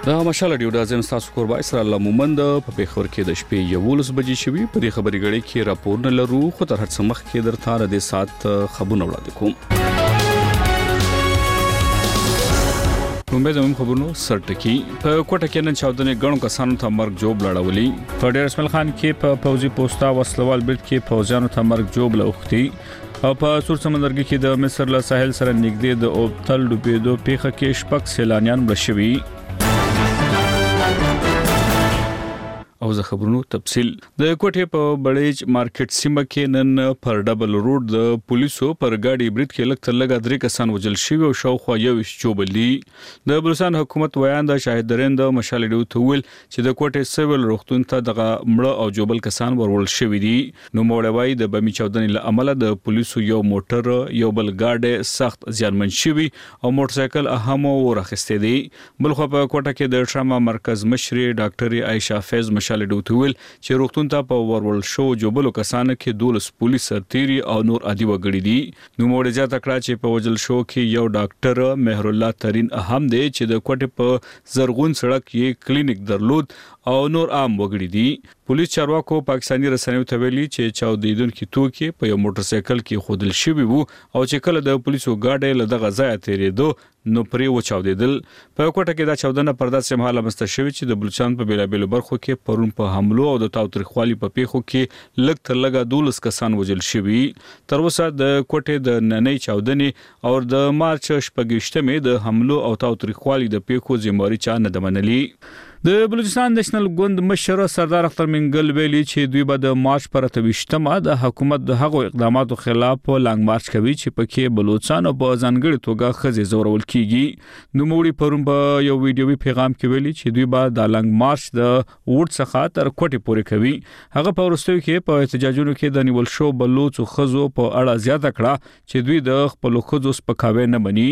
دا مشال ډیو د ازم تاسو کوربای سره الله مومند په پیښور کې د شپې 11 بجې شوي په دې خبري غړي کې راپور نه لرو خو تر هڅه مخ کې درته را دي سات خبرونه وړاندې کوم. کومه خبرونو سرټکی په کوټه کې نن چاودنې غړو کسانو ته مرګ جوب لړولي. په ډیر اسماعیل خان کې په فوزي پوسټا وسلوال بیت کې فوجانو ته مرګ جوب لوختي او په سور سمندرګي کې د مصر له ساحل سره نږدې د اوبتل ډوبېدو پیښه کې شپږ سیلانیان مړ شوي. او زه خبرونو تفصیل د کوټه په بړیج مارکیټ سیمه کې نن پر ډبل روډ د پولیسو پر گاډي بریټ کې لکه لګا درې کسان وجل شوی او شاوخوا یو چوبلی د بلوچستان حکومت ویان د شاهد درند مشال ډیو تول چې د کوټه سیول روختون ته دغه مړه او جوبل کسان ورول شوی دي. نو موړوي د بمی چاودنې له عمله د پولیسو یو موټر یو بل گاډي سخت زیانمن شوی او موټر سایکل اهم ورخسته دي. بلخو په کوټه کې د ټراما مرکز مشري ډاکټر عائشہ فیض مشال ډوتول چې روختون ته په ورول شو جوبلو کسانو کې 12 پولیس سرتيري او نور عادي وګړي دي. نو موږ زیاته کړه چې په وجل شو کې یو ډاکټر مهر الله ترين اهم دی چې د کوټه په زرغون سړک کې کلینیک درلود او نور عام وګړي دي. پولیس چارواکو پاکستاني رسنیو ته ویلي چې چاودیدونکو توکي په یو موټر سایکل کې خودل شوی وو او چې کله د پولیسو گاډي له دغه ځای تیریدو نو پرې و چاودیدل. په کوټه کې دا چاودنه پرداسه مهاله مستشوي چې د بلوچستان په بیلابیلو برخو کې پرون په حملو او د تاوتریخوالي په پیښو کې لږ تر لږه 12 کسان وژل شوي. تر اوسه د کوټه د ننۍ چاودنې او د مارچ 28مې د حملو او تاوتریخوالي د پیښو ذمہواری چا نه دمنلي. د بلوچستان نېشنل ګوند مشر سردار اختر منګل ویلي چې دوی به د مارچ پر 28مه د حکومت د هغو اقداماتو خلاف لانګ مارچ کوي چې پکې بلوچستان په ځانګړي توګه خزي زورول کیږي. نو موړي پرون په یو ویډیوي پیغام کې ویلي چې دوی به د لانګ مارچ د وډ څخه تر کوټې پورې کوي. هغه په ورستوي کې په احتجاجونو کې د نیول شو بلوچ خزو په اړه زیاته کړه چې دوی د خپل خزو سپکاوي نه مني.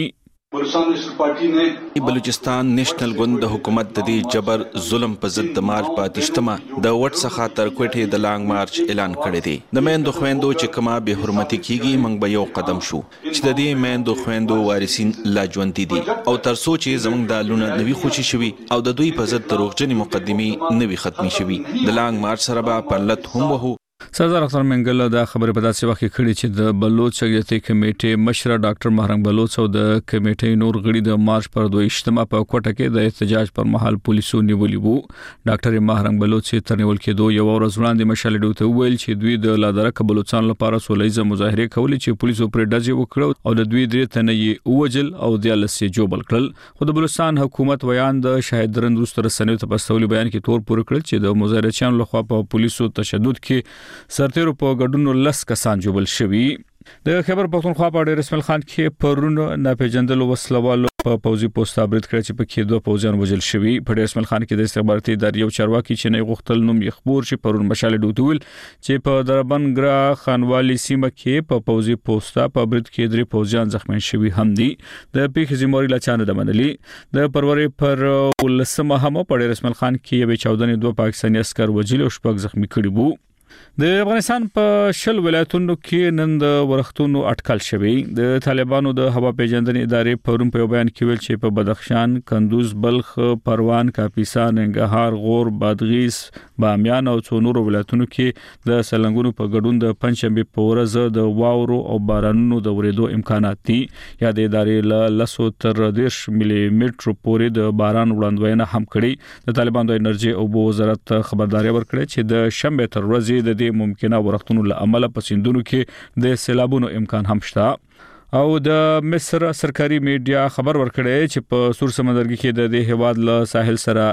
بلوچستان نېشنل ګوند د حکومت د دې جبر ظلم په ضد د مارچ په 28مه د وټ څخه تر کوټې د لانګ مارچ اعلان کړی دی. د میندو خويندو چې کما به حرمتي کیږي موږ به یو قدم شو چې د دې میندو خويندو وارثین لا ژوند دي او تر سوچ زموږ د لونه نوي خوشي شوي او د دوی په ضد دروغجنې مقدمي نوي ختمي شوي. د لانګ مارچ سره به پرلط هم وو. سردار اختر منګل دا خبره په داسې وخت کې کړې چې د بلوچ شریعتي کمیټې مشر ډاکټر مهرنګ بلوچ او د کمیټې نور غړي د مارچ پر 28مه په کوټه کې د احتجاج پر مهال پولیسو نیولي وو. ډاکټر مهرنګ بلوچ تر نیول کېدو یو ورځ وړاندې مشال ډوته ویل چې دوی د لادرک بلوچستان لپاره سولېزه مظاهره کولې چې پولیسو پر ډزې وکړو او د دوی درې تنه یې وجل او د لسې جوبل کړل. خو د بلوچستان حکومت ویان د شاهد درند روستر سنوي ته پستولي بیان کې تور پور کړل چې د مظاهرچیانو لخوا په پولیسو تشدد کې سرتیرو په ګډونو لس کسان جوبل شوي. د خبر پښتونخوا په ډیر اسماعیل خان کې پرون ناپېژندل وسلوال په فوزي پوسټا برید کړی چې په کې دوه فوجیان وژل شوي. په ډیر اسماعیل خان کې د استخباراتي ادارې یو چارواکي چې نه غوښتل نوم یې خبر شي پرون مشال ډوتول چې په دربنګرا خانوالي سیمه کې په فوزي پوسټا په برید کې درې فوجیان زخمی شوي هم دي. د پیښې ذمہواری لا چانه دمنلي. د پروري پر ولسمه هم په ډیر اسماعیل خان کې یو چاودنې دوه پاکستاني عسكر وژل او شپږ زخمی کړي وو. د افغانستان په شل ولایتونو کې نن د ورښتونو اټکل شوی. د طالبانو د هوا پیژندنې ادارې پرون په بیان کې ویل چې په بدخشان، کندوز، بلخ، پروان، کاپیسا، ننګرهار، غور، بادغیس، بامیان او څو نورو ولایتونو کې د سلنګونو په ګډون د پنځشنبه په ورځ د واورو او بارانونو د ورېدو امکانات دي. یا د ادارې له 10 تر 10 ملي متر پورې د باران وړاندوینه هم کړې. د طالبانو د انرژي او وزارت خبرداري ورکړه چې د شنبه تر ورځې د ممکنه ورښتونو له عمله په سیندونو کې د سیلابونو امکان هم شته. او د مصر سرکاري میډیا خبر ورکړی چې په سور سمندرګي کې د دې هواد له ساحل سره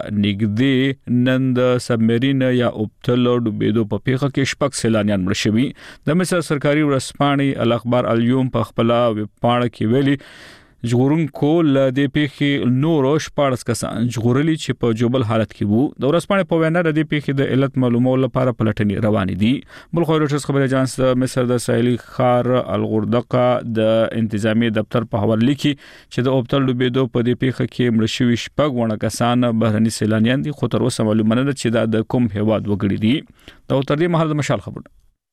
نږدې نن د سبمرین یا اوبتل ډوبېدو په پیښه کې شپږ سیلانیان مړ شوي. د مصر سرکاري ورځپاڼې الاخبار اليوم په خپل ویبپاڼه کې ویلي ژغورونکو له دې پیښې نورو 14 کسان ژغورلي چې په جوبل حالت کې وو. د ورځپاڼې په وینا د دې پیښې د علت معلومولو لپاره پلټنې روانې دي. بل خو روټرز خبري اژانس مصر د ساحلي ښار الغردقه د انتظامی دفتر په حواله لیکي چې د اوبتل ډوبېدو په دې پیښه کې مړ شوي شپږ ونه کسان بهرني سیلانیان دي. خو تر اوسه معلومه نه ده چې دا د کوم هیواد وګړي دي. دا تر دې مهال د مشال خبرونه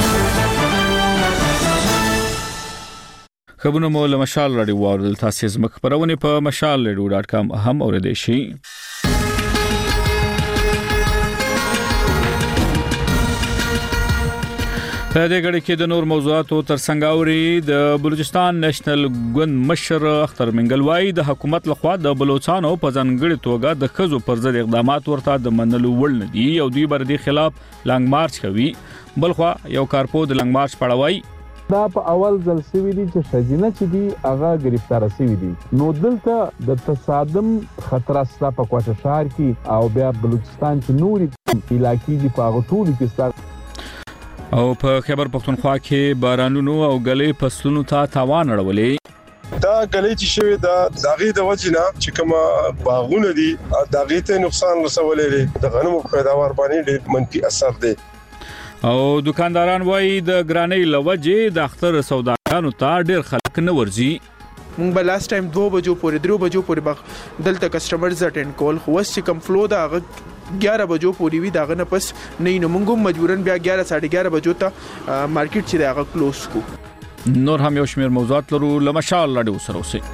خبرونه مو له مشال راډیو واردل تاسو زموږ خبرونه په مشال.com هم اوریدئ شئ. په دې غړي کې د نور موضوعاتو ترڅنګ اوري د بلوچستان نېشنل ګوند مشر اختر منګلوای د حکومت لخوا د بلوچستانو په ځانګړي توګه د خزو پر ضد اقدامات ورته د منلو وړ نه دي او دوی بر دي خلاف لانګ مارچ کوي بلخوا یو کارپو د لانګ مارچ پړوي دا په اول ځل سوي دي چې خزینه چې دي هغه گرفتار شوی دي نو دلته د تصادم خطر استا په کوټه شهر کې او بیا بلوچستان چې نوري علاقې دي په غټولو کې او په خیبر پختونخوا کې بارانونو او غلې فصلونو ته تاوان اړولې دا غلې چې شوی دا داغي د وجنه چې کوم باغونه دي داغي ته نقصان رسولې د غنمو پیداوار باندې ډېر منفي اثر دی او دکانداران وایي د ګرانۍ لوجې د اختر سوداګانو ته ډېر خلک نه ورځي مونږ به لاست ټایم 2 بجو پورې 3 بجو پورې دلته کسٹمرز اټینډ کول خو وس چې کم فلو دا 11 بجو پورې وی داغه نه پس نه نو مونږ مجبورن بیا 11:30 بجو ته مارکیټ چې داغه کلوز کو نور هم یو شمیر موضوعات لرو لمشال لاډو سره اوسه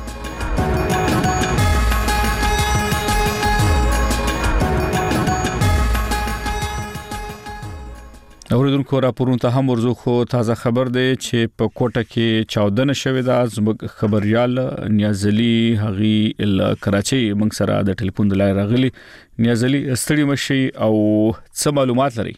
اوریدونکو راپورونو ته هم ورزو خو تازه خبر دی چې په کوټه کې چاودنه شوې ده زموږ خبريال نیازلی هغي ال کراچي موږ سره د ټلیفون د لای راغلي نیازلی ستړي مشي او څه معلومات لري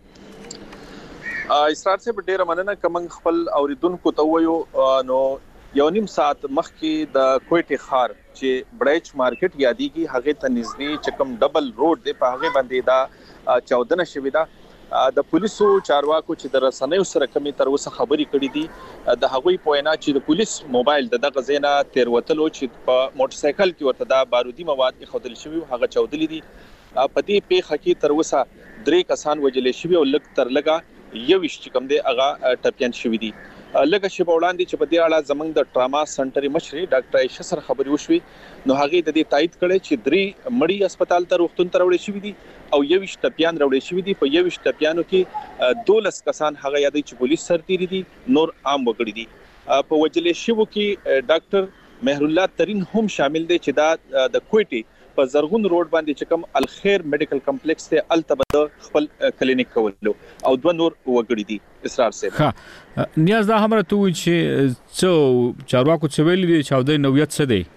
اسرار سے ډیره مننه کوم خپل اوریدونکو ته وایو نو یو نیم ساعت مخکې د کوټه خار چې برچ مارکیټ یادېږي هغه ته نږدې چې کوم ډبل روډ دی په هغه باندې دا چاودنه شوې ده د پولیسو چارواکو چې د رسنیو سره کمی تر اوسه خبري کړې دي د هغوی په وینا چې د پولیس موبایل دغه زینا تیروتلو چې په موټر سایکل کې ورته دا بارودي مواد خودل شوی هغه چاودلې دي په دې پیښه کې تر اوسه 3 کسان وجلې شوی او لګ تر لګا یو وشت کم دی هغه ټپيان شوی دي لکه چې په وړاندې چې په دې اړه زمنګ د ټراما سنټر مشري ډاکټر عائشہ سره خبري وشوي نو هغه د دې تایید کړي چې 3 مړی هسپتال ته روغتون ته وړي شوی دي او یو وشت ټپيان وړي شوی دي په یو وشت ټپيانو کې 12 کسان هغه یادې چې پولیس سرتيري دي نور عام وګړي دي په وجلې شوو کې ډاکټر مهر الله ترين هم شامل دي چې دا د کوټي په زرغون روډ باندې چې کوم الخير میډیکل کمپلیکس ته التبد خپل کلینیک کولو او دوه نور وګړي دي اسرار سره ها نیاز دا همره ته چې څو چارواکو څه ویلي دي چې د نویت څه دی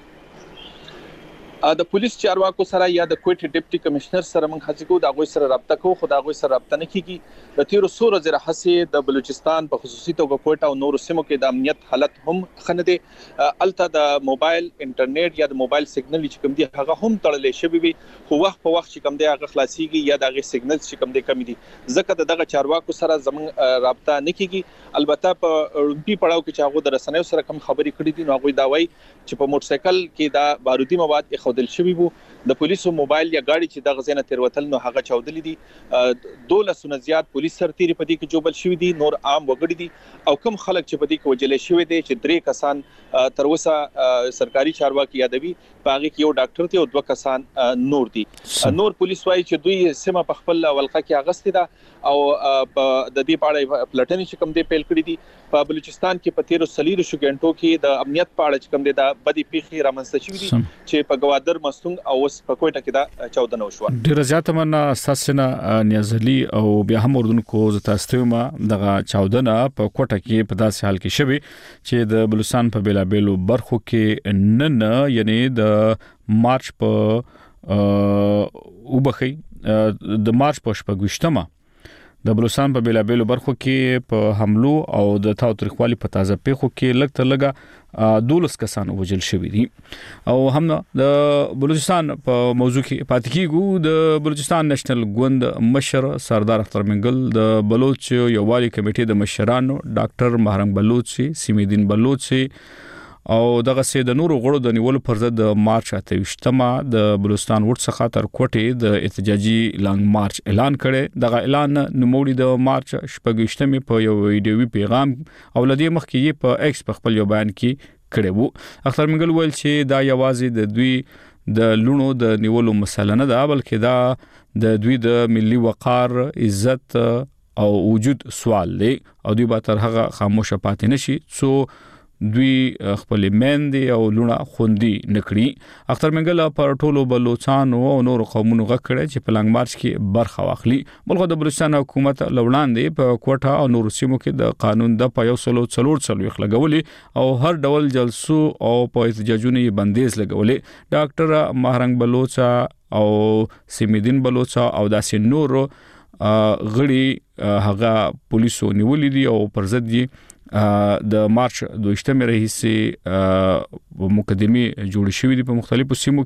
د پولیس چارواکو سره یا د کوټي ډیپټي کمشنر سره موږ هڅه کوو دا غوي سره رابطه کوو خو دا غوي سره رابطه نه کیږي د تیر سور زره حسې د بلوچستان په خصوصي توګه کوټه او نور سیمو کې د امنیت حالت هم خنه دي الته د موبایل انټرنیټ یا د موبایل سیګنل چې کوم دي هغه هم تړلې شوی وي خو وخت په وخت چې کوم دي هغه خلاصيږي یا دغه سیګنل چې کوم دي کم دي ځکه دغه چارواکو سره زموږ رابطه نه کیږي البته په روپی پړاو کې چې هغه د رسنیو سره کوم خبري کړې دي نو هغه دا وایي چې په موټر سایکل کې دا بارودي مواد خودل شوی وو د پولیسو موبایل یا گاډي چې د غزنه تیروتل نو هغه چاودلې دي 12 نه زیات پولیس سرتيري پدې کې جوبل شوی دي نور عام وګړي دي او کم خلک چې پدې کې وجلې شوی دي چې 3 کسان تر اوسه سرکاري چارواکي یادوي باغی کې یو ډاکټر ته او 2 کسان نور دي نور پولیس وايي چې دوی سیمه په خپل ولقه کې اغستې ده او د دې پاړې پلټنې چې کوم دي پیل کړې دي په بلوچستان کې په 13 شو غنټو کې د امنیت پاړه چې کوم دي د بدی پیخي رامنځته شوې دي چې په گوادر مستونګ او اوس په کوټه کې دا چاودنه وشو ډیر زیاته مننه اساسنا نیازلی او بیا هم اردوونکو زتاستوما دغه چاودنه په کوټه کې په داسې حال کې شوی چې د بلوچستان په بیلابېلو برخو کې نن یعنی د مارچ په وبخي د مارچ په شپږشتمه د بلوچستان په بیلابېلو برخو کې په حملو او د تاوتریخوالي په تازه پیښو کې لږ تر لږه 12 کسان وژل شوي دي او هم د بلوچستان په موضوع کې پاتې کیږو د بلوچستان نېشنل ګوند مشر سردار اختر منګل د بلوچ یووالي کمیټې د مشرانو ډاکټر مهرنګ بلوچ سیمېدین بلوچ او دغه سه د نورو غړو د نیولو پر ضد د مارچ 28مه د بلوچستان وټ څخه تر کوټې د احتجاجي لانګ مارچ اعلان کړي دغه اعلان نوموړي د مارچ 28مه په یو ویډیوي پیغام او لدی مخکې په ایکس په خپل یو بیان کې کړي وو اختر منګل ویل چې دا یوازې د دوی د لونو د نیولو مسله نه ده بلکې دا د دوی د ملي وقار عزت او وجود سوال دی او دوی به تر هغه خاموشه پاتې نشي سو دوی خپل میندې او لونه خوندي نکړي اختر منګل پر ټولو بلوچستان او نور قومونو غکړي چې په لانګ مارچ کې برخه واخلي بلخو د بلوچستان حکومت لوړاندې په کوټه او نور سیمو کې د قانون د په 144 لګولې او هر ډول جلسو او په احتجاجونو یې بندیز لګولې ډاکټر مهرنګ بلوچا او سیمدین بلوچا او داسې نور غړي هغه پولیسو نیولې دي او پر ضد دي د مارچ 22 رئیسي مقدمه جوړ شوې دي په مختلفو سیمو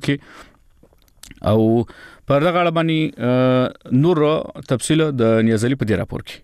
کې او پر دغه اړه باندې نور تفصیل د نیازلي په دې راپور کې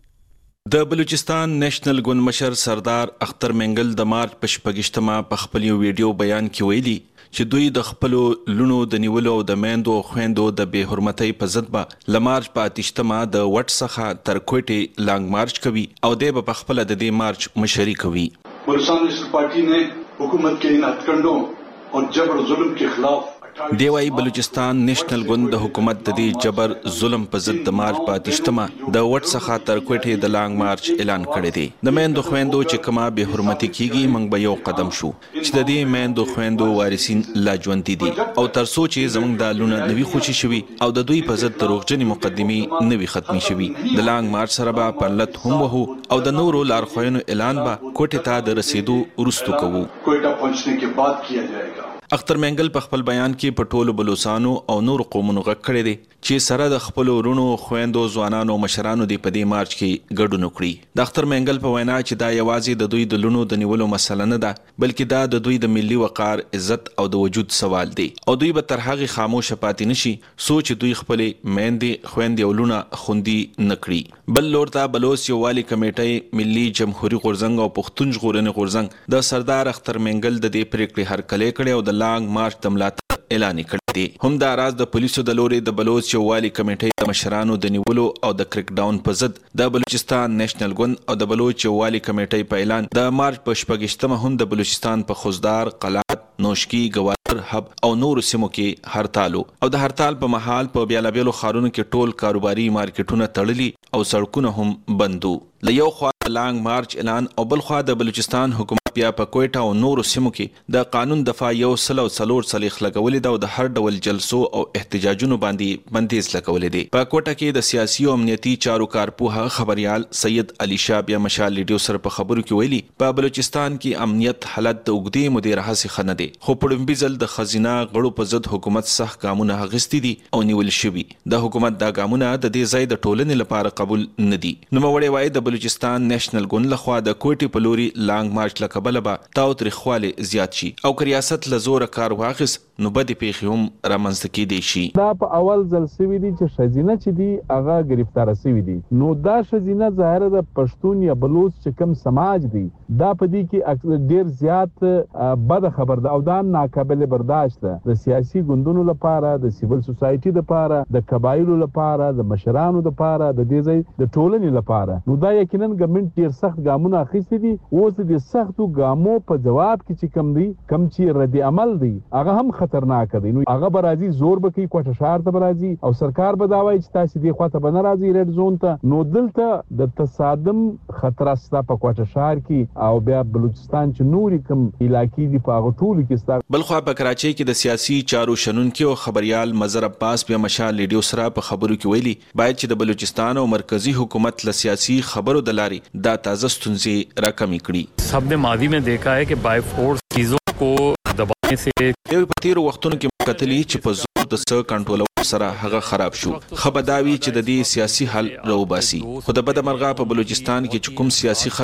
د بلوچستان نېشنل ګوند مشر سردار اختر منګل د مارچ په 28مه په خپل یو ویډیو بیان کې ویلي چې دوی د خپل لونو د نیولو او د میندو خويندو د بے حرمتۍ په ضد به لمارچ په 28مه د وټ څخه تر کوټې لانګ مارچ کوي او د په خپل د دې مارچ مشري کوي بلوچستان نیشنل پارٹی نے حکومت کے ان ہتھکنڈوں اور جبر ظلم کے خلاف دی وايي بلوچستان نېشنل ګوند د حکومت د دې جبر ظلم په ضد د مارچ په 28مه د وټ څخه تر کوټې د لانګ مارچ اعلان کړی دی د میندو خويندو چې کما به حرمتي کیږي موږ به یو قدم شو چې د دې میندو خويندو وارثین لا ژوند دي او تر څو چې زموږ د لونه نوي خوشي شوي او د دوی په ضد دروغجنې مقدمي نوي ختمي شوي د لانګ مارچ سره به پرلط هم وو او د نورو لارښوونو اعلان به کوټې ته د رسیدو وروسته کوو کوئټه پہنچنے کے بعد کیا جائے گا اختر منګل په خپل بیان کې په ټولو بلوچستانو او نور قومونو غږ کړی دی چې سره د خپل ورونو خويندو ځوانانو مشرانو دی په دې مارچ کې ګډون وکړي د اختر منګل په وینا چې دا یوازې د دوی د لونو د نیولو مسله نه ده بلکې دا د دوی د ملي وقار عزت او د وجود سوال دی او دوی به تر هغه خاموش پاتې نشي سوچ دوی خپل میندې خويندې او لونه خوندي نکړي بل لور ته بلوچ یووالي کمیټې ملي جمهوریت غورځنګ او پښتون ژغورنې غورځنګ د سردار اختر منګل د دې پریکړې هرکلی کړي او د لانګ مارچ د ملاتړ اعلان کړی دی هم دا راز د پولیسو د لوري د بلوچ یووالي کمیټې د مشرانو د نیولو او د کریک ډاون په ضد د بلوچستان نېشنل ګوند او د بلوچ یووالي کمیټې په اعلان د مارچ په 28مه هم د بلوچستان په خوزدار قلات نوشکی گوالر حب او نور سیمو کې هړتال او د هړتال په محل په بیلابېلو ښارونو کې ټول کاروباري مارکیټونه تړلي او سړکونه هم بندو لیو خوا لانګ مارچ اعلان او بل خوا د بلوچستان حکومت بیا په کوټه او نور سیمو کې د قانون دفاع یو سلو څلور صلیخ لګولې دا د هر ډول جلسو او احتجاجونو باندې بندیز لګولې دي په کوټه کې د سیاسي او امنیتي چارو کارپوه خبريال سید علي شاه بیا مشال لیډیو سره په خبرو کې ویلي په بلوچستان کې امنیت حالت د وګړي مدیر هڅه خنه دي خو په بيزل د خزینه غړو په ضد حکومت صح ګامونه غستې دي او نیول شوی د حکومت دا ګامونه د دې ځای د ټولنې لپاره قبول نه دي نو وړي وای د بلوچستان نېشنل ګوند لخوا د کوټي په لوري لانګ مارچ لکبل به تاو ترخواله زیات شي او ریاست له زور کار واخص نو بده پیخي هم رامنځته کېدی شي دا په اول ځل سوي دي چې شزینه چې دي هغه گرفتار شوی دي نو دا شزینه ظاهر د پښتون یا بلوچ چې کوم سماج دي دا په دې کې ډیر زیات بد خبر ده او دا ناقابل برداشت ده د سیاسي ګوندونو لپاره د سیول سوسایټي لپاره د قبایلو لپاره د مشرانو لپاره د دې ځای د ټولنې لپاره نو دا یقینا ګورنمنت ډیر سخت ګامونه اخیستي دي اوس د سختو ګامو په جواب کې چې کم دي کم چې رد عمل دي هغه هم خطرناک دي نو هغه برازي زور بکی کوټه شهر ته برازي او سرکار به دا وایي چې تاسو دې خواته بن راځي ریډ زون ته نو دلته د تصادم خطر استا په کوټه شهر کې او بیا بلوچستان چې نوري کم علاقې دي په هغه ټولو کې ستا بلخوا په کراچۍ کې د سیاسي چارو شنونکو او خبريال مظهر عباس بیا مشال لیډیو سره په خبرو کې ویلي باید چې د بلوچستان او مرکزی حکومت له سیاسي خبرو د لاري دا تازه ستونزې راکمې کړي سب نے ماضی میں دیکھا ہے کہ بائی فورس چیزوں کو دبانے سے په تیر وختونو کې کتلی چې په زور د سر کنټرول سره هغه خراب شو خبرداوی چې د دې سیاسي حل راوباسي خو د بدمرغه په بلوچستان کې چې کوم سیاسي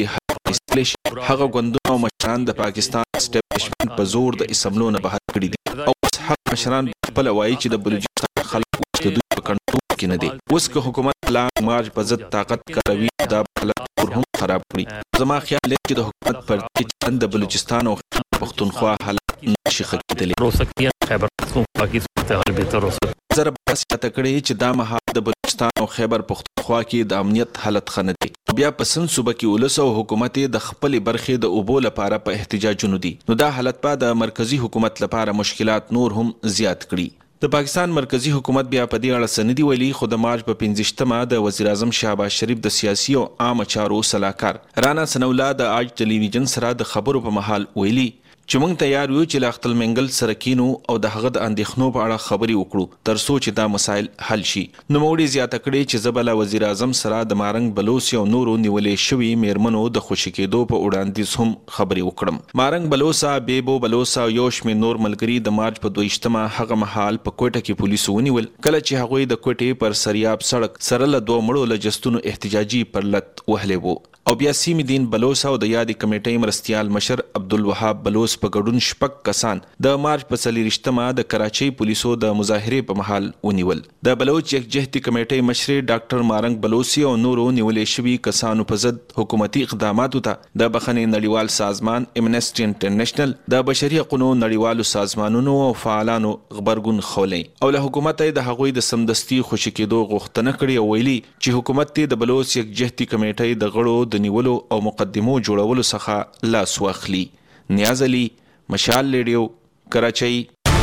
هغه غوندونه او مشران د پاکستان اسټابلیشمنت په زور د اسمبلو نه بهر کړی دي او حق مشران خپل وایي چې د بلوچستان خلک د دوی په کنټرول کې نه دي اوس که حکومت لا مارچ په ضد طاقت کاروي دا حالت هم خراب کړي زما خیال دی چې د حکومت پر د بلوچستان او پښتونخوا حالت نشي ختمېدلی ہو سکتی ہے خیبر پختونخوا کی صورتحال بہتر ہو سکتی ہے زره بس تکړه چې دا مهال د بلوچستان او خیبر پختونخوا کې د امنیت حالت خنه دي بیا په سن صوبه کې ولس او حکومت د خپل برخې د اوبو لپاره په احتجاجونو دي نو دا حالت په د مرکزی حکومت لپاره مشکلات نور هم زیات کړي د پاکستان مرکزی حکومت بیا په دې اړه سندي ویلي، خو د مارچ په 15مه د وزیر اعظم شهباز شریف د سیاسي او عامه چارو سلاکار رانا ثناءالله د آج ټلویزیون سره د خبرو په محل ویلي چې موږ تیار یو چې له اختل منګل سره کینو او د هغه د اندېښنو په اړه خبرې وکړو تر څو چې دا مسایل حل شي. نوموړي زیاته کړې چې زه به له وزیر اعظم سره د مارنګ بلوڅ او نورو نیولې شوي میرمنو د خوشي کېدو په وړاندیز هم خبرې وکړم. مارنګ بلوڅ، بیبو بلوڅ او یو شمېر نور ملګري د مارچ په 22مه هغه مهال په کوټه کې پولیسو ونیول کله چې هغوی د کوټې پر سریاب سړک سره له 2 مړو له جستونو احتجاجي پر لت وهلې وو. او بیا سیمې دین بلوڅ او د یادې کمیټې مرستیال مشر عبدالوهاب بلوڅ په ګډون 6 کسان د مارچ په 24مه د کراچۍ پولیسو د مظاهرې په محل ونیول. د بلوچ یکجهتي کمیټې مشر ډاکټر مارنګ بلوڅ او نورو نیولې شوي کسانو په ضد حکومتي اقداماتو ته د بخښنې نړیوال سازمان امنسټي انټرنیشنل، د بشري حقوقو نړیوالو سازمانونو او فعالانو غبرګون خولی او له حکومت د هغوی د سمدستي خوشي کېدو غوښتنه کړې او ویلي چې حکومت د بلوچ یکجهتي کمیټې د غړو د نیولو او مقدمو جوړولو څخه لاس واخلي. نیاز علي، مشال ریډیو، کراچۍ.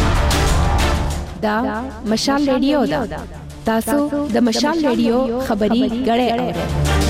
دا مشال ریډیو دا تاسو د مشال ریډیو خبري غړې اورئ.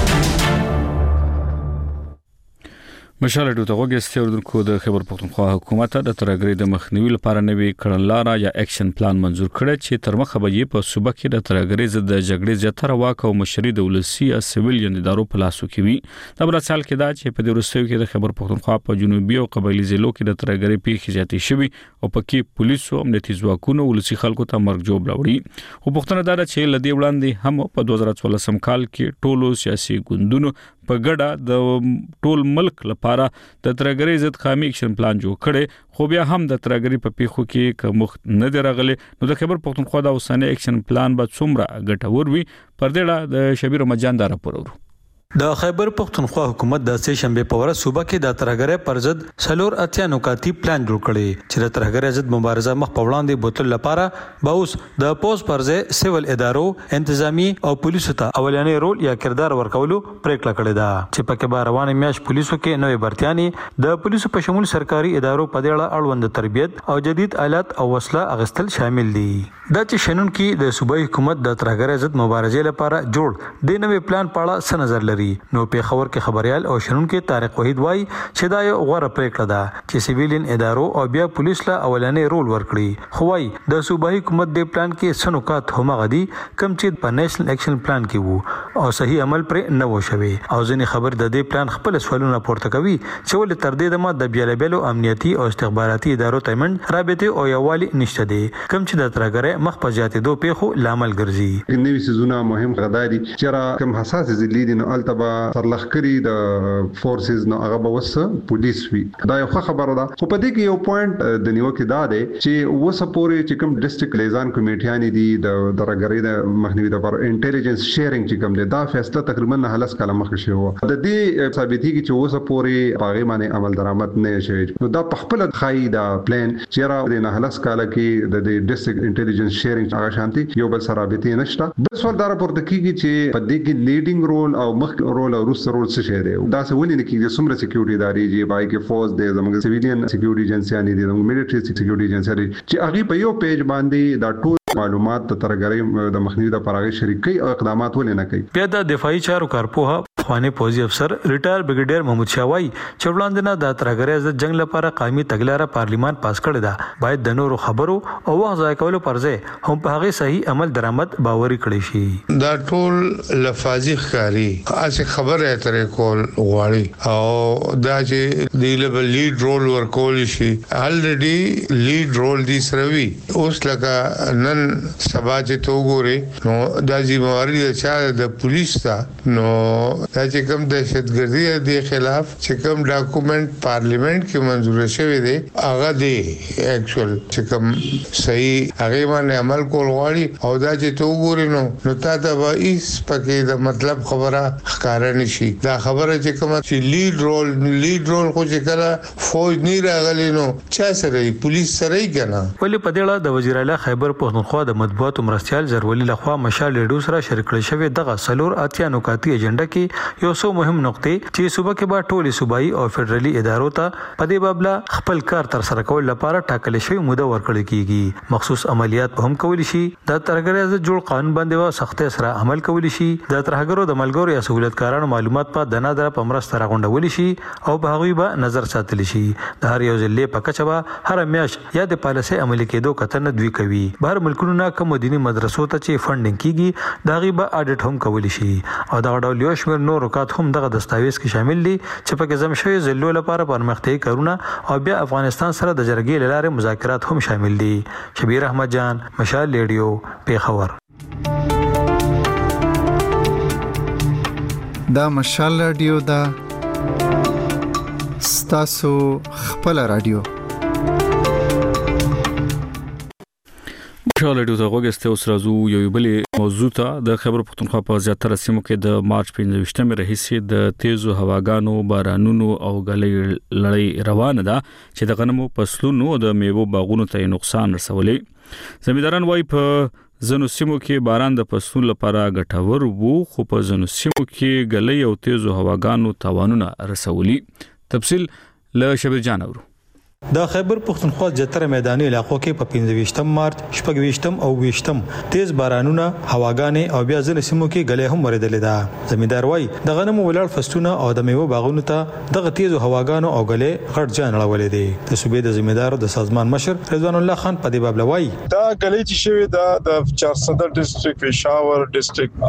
مشال ریډیو ته وګورئ اوردونکو د خیبر پختونخوا حکومت د ترګری د مخنیوي لپاره نوې کړنلاره یا اکشن پلان منزور کړ چې تر مخه به یې په صوبه کې د ترګری ضد د جګړې زیاتره واک او مشري د ولسی او سیویلین ادارو په لاسو کې وي. دا بل مثال کې دا چې په دې وروستیو کې د خیبر پختونخوا په جنوبي او قبایلی ضلعو کې د ترګری پیښې زیاتې شوي او پکې پولیسو امنیتي ځواکونو ولسی خلکو ته مرګ جوړ راوړي. خو پښتنه دا چې لدی وړاندې هم په 2014 کال کې ټولو سیاسي ګوندونو په ګډه د ټول ملک لپاره د ترګری ضد قومي اکشن پلان جوړ کړي، خو بیا هم د ترګری په پیښو کې کوم نه دی راغلي. نو د خیبر پختونخوا د اوسنۍ اکشن پلان به څومره ګټور وي، پر دې اړه د شبیر مجان دا راپور ورو. د خیبر پختونخوا حکومت د سه شنبه په ورځ صوبه کې د ترګری پر ضد سلور اتیا نکاتی پلان جوړ کړي چې د ترګری ضد مبارزه مخ په وړاندې بوتل لپاره به اوس د پوز پرځه سیول ادارو، انتظامی او پولیسو ته اولانې رول یا کردار ورکولو پریکړه کړې ده چې پکې به روانه میاش پولیسو کې نوې برتياني د پولیسو په شمول سرکاري ادارو په دې اړه اړوند تربیت او جدید آلات او وسله اغستل شامل دي. دا چې شنن کې د صوبایي حکومت د ترګری ضد مبارزې لپاره جوړ د نوې پلان په اړه څه نظر لري. نو په خبر کې خبريال او شنن کې طارق وحید وای چې دا یو غوړه پریکړه ده چې سیویلین ادارو او بیا پولیس له اولانې رول ورکړي. خو وای د صوبایي حکومت د پلان کې سنوکات هم غدي کم چې په نېشنل اکشن پلان کې وو او صحیح عمل پر نه و شوی. او ځینې خبر د دې پلان خپل سوالونه پورته کوي چې ول تر دې دمه د بیلابلو امنیتي او استخباراتي ادارو ترمنځ رابطه او یوالي نشته دي، کم چې د ترګری مخ په زیاتېدو پیښو لامل ګرځي. نوې سيزونه مهم غداري چې کوم حساس ضلع دي نو التبا سرلخکری د فورسز نو هغه به وس پولیس وی. دا یو خبره ده. خو په دې کې یو پوینټ د نیوکه دا ده چې وسه پورې چې کوم ډیسټریکټ لیزان کمیټیانی دي د درګری د مخنیوي لپاره انټيليجنس شیرینګ چې کوم دا فیصله تقریبا نه هلس کاله مخکې شوی. د دې ثابتېږي چې وسه پورې پاغي باندې عمل درآمد نه شي. نو دا په خپل خای دا پلان چې را د نه هلس کاله کې د ډیسټریکټ انټيليجنس شیرینګ هغه شانتي یو بل سره رابطه نشته. بل سوال دا راپورته کیږي چې په دې کې لیډینګ رول او مخ رول او روس رول څه شي دی. دا څه ولې نه کیږي څومره سکیورټي ادارې چې پای کې فوج دی، زموږ سیویلین سکیورټي ایجنسیانې دي، زموږ میلیټري سکیورټي ایجنسیانې چې هغه په یو پیج باندې دا ټول معلومات د ترګری د مخنیوي لپاره شریکي او اقدامات ولې نه کوي. بیا د دفاعي چارو کارپوها افغاني پوځي افسر ریټایر بریګیډیر محمود شاوای چې وړاندې نه د ترګری ضد جنگ لپاره قومي تګلاره پارلیمان پاس کړی دا باید د نورو خبرو او وخت ضایع کولو پر ځای هم په هغه صحیح عمل درآمد باوري کړی شي. دا ټول لفاظي ښکاری اسه خبره ترې کول غواړي او دا چې دی لیبل لیډ رول ورکول شي الریډي لیډ رول دي سروي اوس لکه نن سبا چې تو ګوري نو دا ذمہواری د پولیس ته نو دا چې کوم دهشتګردي د خلاف چې کوم ډاکومنت پارلیمنت کې منزور شوی دی هغه دی اکچوال چې کوم صحیح هغه باندې عمل کول غواړي او دا چې تو ګوري نو تا ته به هیڅ پکې د مطلب خبره ښکارا نشي. دا خبره چې کوم چې لیډ رول خو چې کله فوج نه راغلی نو چا سره پولیس سره یې کنه. ولې په دې اړه د وزیر اعلی خیبر پختونخوا د مطبوعاتو مرستيال زرولي لخوا مشال ریډیو سره شریک کړی شوی دغه سلور اتیا نکاتی ایجنډا کې یو څو مهم نقطې چې صوبه کې به ټولي صوبایي او فدرالي ادارو ته په دې بابله خپل کار تر سره کول لپاره ټاکل شوی موده ورکړل کیږي. مخصوص عملیات په هم کول شي. د ترګرې جوړ قانون باندې وا سخت سره عمل کول شي. د ترګرو د ملګرو یا سہولتکارانو معلومات په دنادره په مرسته راغونډول شي او په هغوی به نظر ساتل شي. د هر یو ضلع په کچه به هر میاش یا د پالیسي عملي کېدو کتنه دوی کوي. بهر ملکونو نه کوم دینی مدرسو ته چې فندینګ کیږي دا غي به اډیټ هم کول شي او دا ډول یو شمېر نور رکات هم دغه دستاویز کې شامل دي چې په کې زم شوی ضلعو لپاره پرمختیايي کارونه او بیا افغانستان سره د جرګې لاره مذاکرات هم شامل دي. شبیر احمد جان، مشال ریډیو، پیښور. دا مشال رادیو دا ستاسو خپل رادیو. مشال رادیو ته وګورئ. اوس راځو یو بل موضوع ته. د خیبر پښتونخوا په زیاتره سیمو کې د مارچ 15مې راهیسې د تیزو هواګانو، بارانونو او غلې لړۍ روانه ده چې د غنمو فصلونو او د میوو باغونو ته نقصان رسولې. زمینداران وايي په ځینو سیمو کې باران د فصلونو لپاره ګټور وو، خو په ځینو سیمو کې غلې او تیزو هواګانو تاوانونه رسولي. تفصیل له شبیر جان اورو. د خیبر پښتونخوا زیاتره میداني علاقو کې په 15 مارچ، 26 او 20 تیز بارانونه، هواګانې او بیا ځینې سیمو کې غلې هم ورېدلې ده. زمیندار وايي د غنمو ولاړ فصلونه او د میوو باغونو ته دغه تیزو هواګانو او غلې غټ جان اړولې دي. د صوبې د زمیندارو د سازمان مشر رضوان الله خان په دې باب لوي دا غلې چې شوی د 400 ډیسټریکټ، پېښور ډیسټریکټ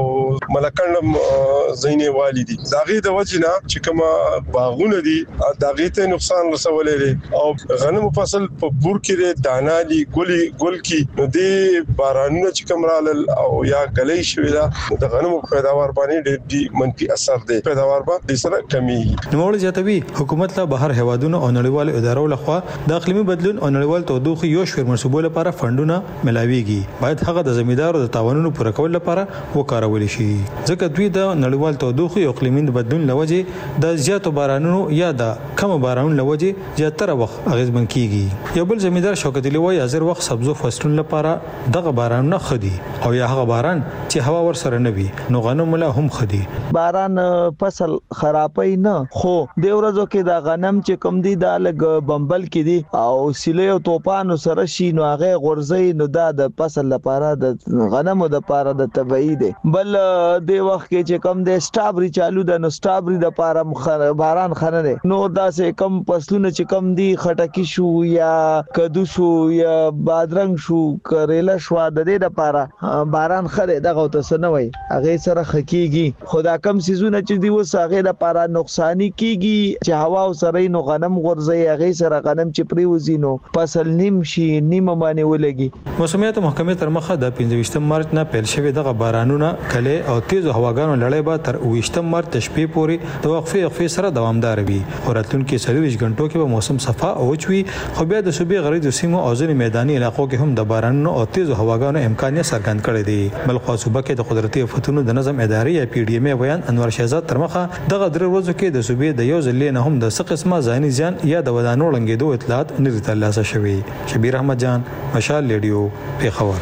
او ملکندم زینې والی دي. داغه د وجنه چې کومه باغونه دي داغه ته نقصان رسولې دي او غنمو فصل په بور کې دانالي ګل کې نو دې بارانونه چې کوم رال او یا غلې شوی دا د غنمو پیداوار باندې ډېر منفي اثر دی. پیداوار باندې سره کمی. نوموړي زیاتوي حکومت له بهر هوادونو او نړیوالو ادارو لخوا د اقلیمي بدلون او نړیوال تودوخه یو شمېر منسوبو لپاره فندونه ملاويږي. باید هغه د زمیندارو د تاوانونو پوره کول لپاره وکارول شي، ځکه دوی د نړیوال تودوخه او اقلیمي بدلون لوجه د زیاتو بارانونو یا د کم بارانونو لوجه زیاتره وخت اغیزمن کیږي. یو بل زمیندار شوکت علي وایي حاضر وخت سبزو فصلونو لپاره دغه باران نه خدي او یا هغه باران چې هوا ور سره نه وي نو غنم لا هم خدي. باران فصل خرابای نه، خو د ورځو کې د غنم چې کم دي د لګ بمبل کې دي او سیلې او توپانو سره شي نو هغه غورځي نو د فصل لپاره د غنمو د لپاره د طبيعي دي. بل د وخت کې چې کم د سټابري چالو د نو سټابري د لپاره باران خنه نو داسې کم فصلونه چې کم دي خټکی شو یا کدو شو یا بادرنګ شو کریلا شو د دې لپاره باران خره دغه تسنوي هغه سره خکېږي. خدا کم سيزونه چې دی وس هغه لپاره نقصان کیږي چې هوا سره نو غنم غورځي هغه سره غنم چې پریوزي نو فصل نیم شي نیم باندې ولګي. موسمیات محکمې تر مخه د 15 مارچ نه پیل شوی دغه بارانونه کله او تیز هواګانو لړۍ به تر 20 مارچ شپې پورې د وقفې سره دوامدار وي. راتلونکي 24 غنټو کې به موسم صفا او چوي، خو بیا د صوبې غریب سیمو او ځینې میداني علاقو کې هم د بارانونو او تیزو هواګانو امکان یې څرګند کړی دی. بل خو صوبه کې د قدرتي آفتونو د نظم ادارې یا پی ډی ایم بیان انور شهزاد تر مخه دغه درې ورځو کې د صوبې د یو ځلې نه هم د څه قسمه ځاني زیان یا د ودانو لنګېدو اطلاعات نه دي ترلاسه شوي. شبیر احمد جان، مشال ریډیو، پیښور.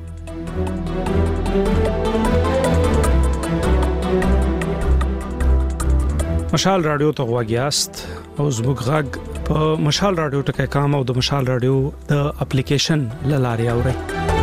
مشال رادیو ته غواګیاست او زموږ غږ په مشال رادیو ټکي کام او د مشال رادیو د اپلیکیشن لاري اوري.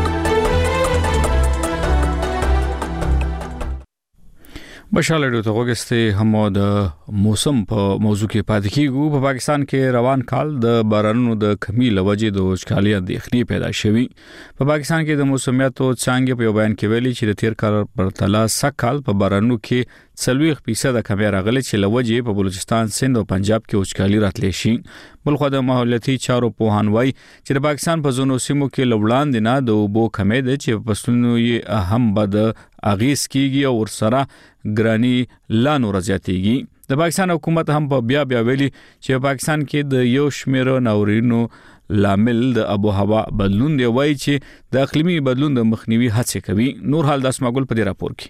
مشال رادیو ته وګورئ. هم د موسم په موضوع کې پاتې کیږو. په پاکستان کې روان کال د بارانونو د کمی لوجې د وچکالۍ اندېښنې پیدا شوې. په پاکستان کې د موسمیاتو څانګې په بیان کې ویلي چې د تیر کال پرتله سکهال په بارانونو کې 40% کمی راغلي چې لوجې په بلوچستان، سند او پنجاب کې وچکالي راتلی شي. بلخو د ماحولیاتي چارو پوهان وایي چې د پاکستان په ځینو سیمو کې لوړاندې نه د اوبو کمی ده چې په فصلونو یې هم بد اغیز کیږي او ورسره ګرانی لا نور زیاتېږي. د پاکستان حکومت هم په بیا ویلي چې په پاکستان کې د یو شمېر ناورینو لامل د ابو هوا بدلون دی. وایي چې د اقلیمي بدلون د مخنیوي هڅې کوي. نور حال د اسماګل په دې راپور کې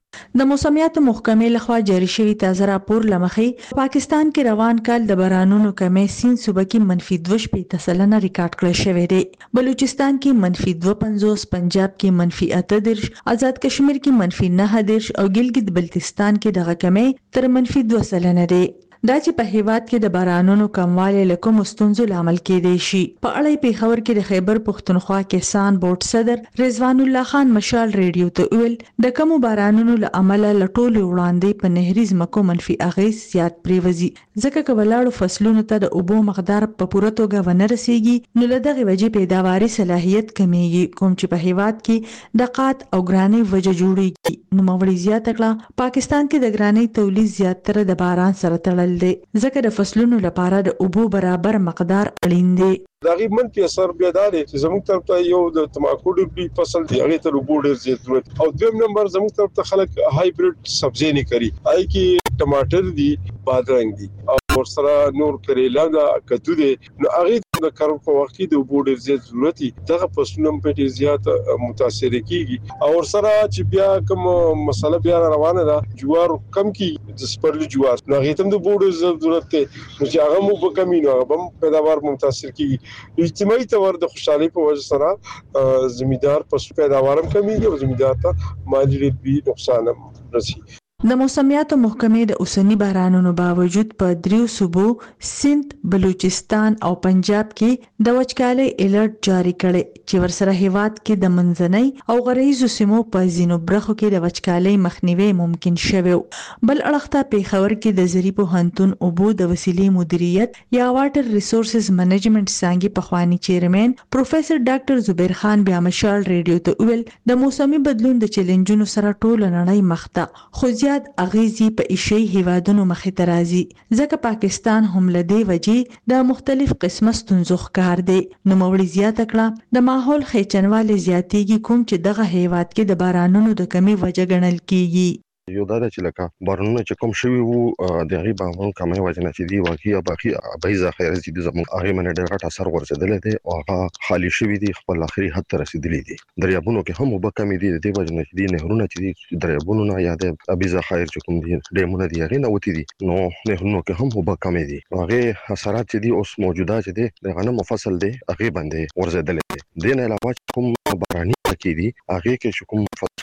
د موسمیاتو محکمې لخوا جاری شوی تازه راپور لمخې پاکستان کې روان کال د بارانونو کمې سیند صوبه کې -2.8% ریکارډ کړل شوی دی. بلوچستان کې -2.50، پنجاب کې -8.10، آزاد کشمیر کې -9.10 او ګلګت بلتستان کې دغه کمې تر -2% دی. دا چې په هیواد کې د بارانونو کموالی له کومو ستونزو لامل کېدای شي په اړه یې پېښور کې د خیبر پښتونخوا کسان بورډ صدر رضوان الله خان مشال ریډیو ته وویل د کومو بارانونو له امله له ټولو وړاندې په نهري ځمکو منفي اغېز زیات پرېوځي ځکه که ولاړو فصلونو ته د اوبو مقدار په پوره توګه ونه رسیږي نو له دغې وجې پیداواري صلاحیت کمیږي کوم چې په هیواد کې د قات او ګرانۍ وجه جوړیږي. نوموړي زیاته کړه پاکستان کې د ګرانۍ تولید زیاتره د باران سره تړل دی ځکه د فصلونو لپاره د اوبو برابر مقدار اړین دی. دا غي منفي اثر بیا دا دی چې زموږ طرف ته یو د تماکو ډېر فصل دی هغه ته اوبو ډېر زیات ضرورت او دویم نمبر زموږ طرف ته خلک هایبرید سبزی نه کوي آی کې ټماټر دی بادرنګ دی او سره نور کریلا دا کدو دی نو هغه د کارو په وخت کې د اوبو ډېر زیات ضرورت دی دغه فصلونه په ډېر زیات متاثر کیږي او سره چې بیا کوم مسله بیا روانه ده جوار کم کی د سپرلی جوار نو هغه ته د اوبو ډېر ضرورت دی نو چې هغه مو په کمینو هغه هم پیداوار متاثر کیږي اجتماعي تور د خوشحالي په وجه سره زمیندار پسو پیداوارم کمیږي او زمیندار ته مالی نقصان هم رسي. د موسمیاتو محکمې د اوسنی بارانونو باوجود په دریو صوبو سند، بلوچستان او پنجاب کې د وچکالۍ الرټ جاری کړي چې ورسره هیواد کې د منځنۍ او غرایزو سیمو په ځینو برخو کې د وچکالۍ مخنیوي ممکن شوی. بل اړخ ته پېښور کې د زری پوهنتون اوبو د وسیلې مدیریت یا واټر ریسورسز منیجمنت څانګې پخوانی چیرمن پروفیسور ډاکټر زبیر خان بیا مشال ریډیو ته وویل د موسمي بدلون د چیلنجونو سره ټول نړۍ مخ ته خو اغیزی په ایشي هیوادونو مخې ته راځي ځکه پاکستان هم له دې وجې د مختلف قسمه ستونزو ښکار دی. نوموړي زیاته کړه د ماحول خېچنوالی زیاتېږي کوم چې دغه هیواد کې د بارانونو د کمی وجه ګڼل کیږي. یو دا چې لکه بارونونه چې کوم شوی وو د غي بامون کمه وجنه چې دی واقعي باقي بایزه خیر چې د زموږ هغه من ډېر غټ اثر ورسېدل دي او هغه خالی شوی دي خپل اخري حد ته رسیدلی دي. دریابونو کې هم وبکمې دي د وجنه چې دی نهرونه چې دي دریابونو نه یا د بایزه خیر چې کوم دي ډیمونه دي هغه نه وتی دي نو نهرونو کې هم وبکمې دي هغه اثرات چې دي اوس موجوده چې دي د غنم فصل دي هغه باندې ورسېدل دي. دین علاوه کوم باراني کې دي هغه کې کوم فصل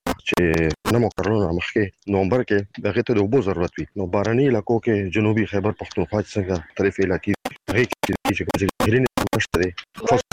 چې نو مقررونه مخکې نومبر کې دغه ته د اوبو ضرورت وي نو باراني علاقو کې جنوبي خیبر پختونخوا څنګه طرف علاقې هغه کې چې غرینه مشته دي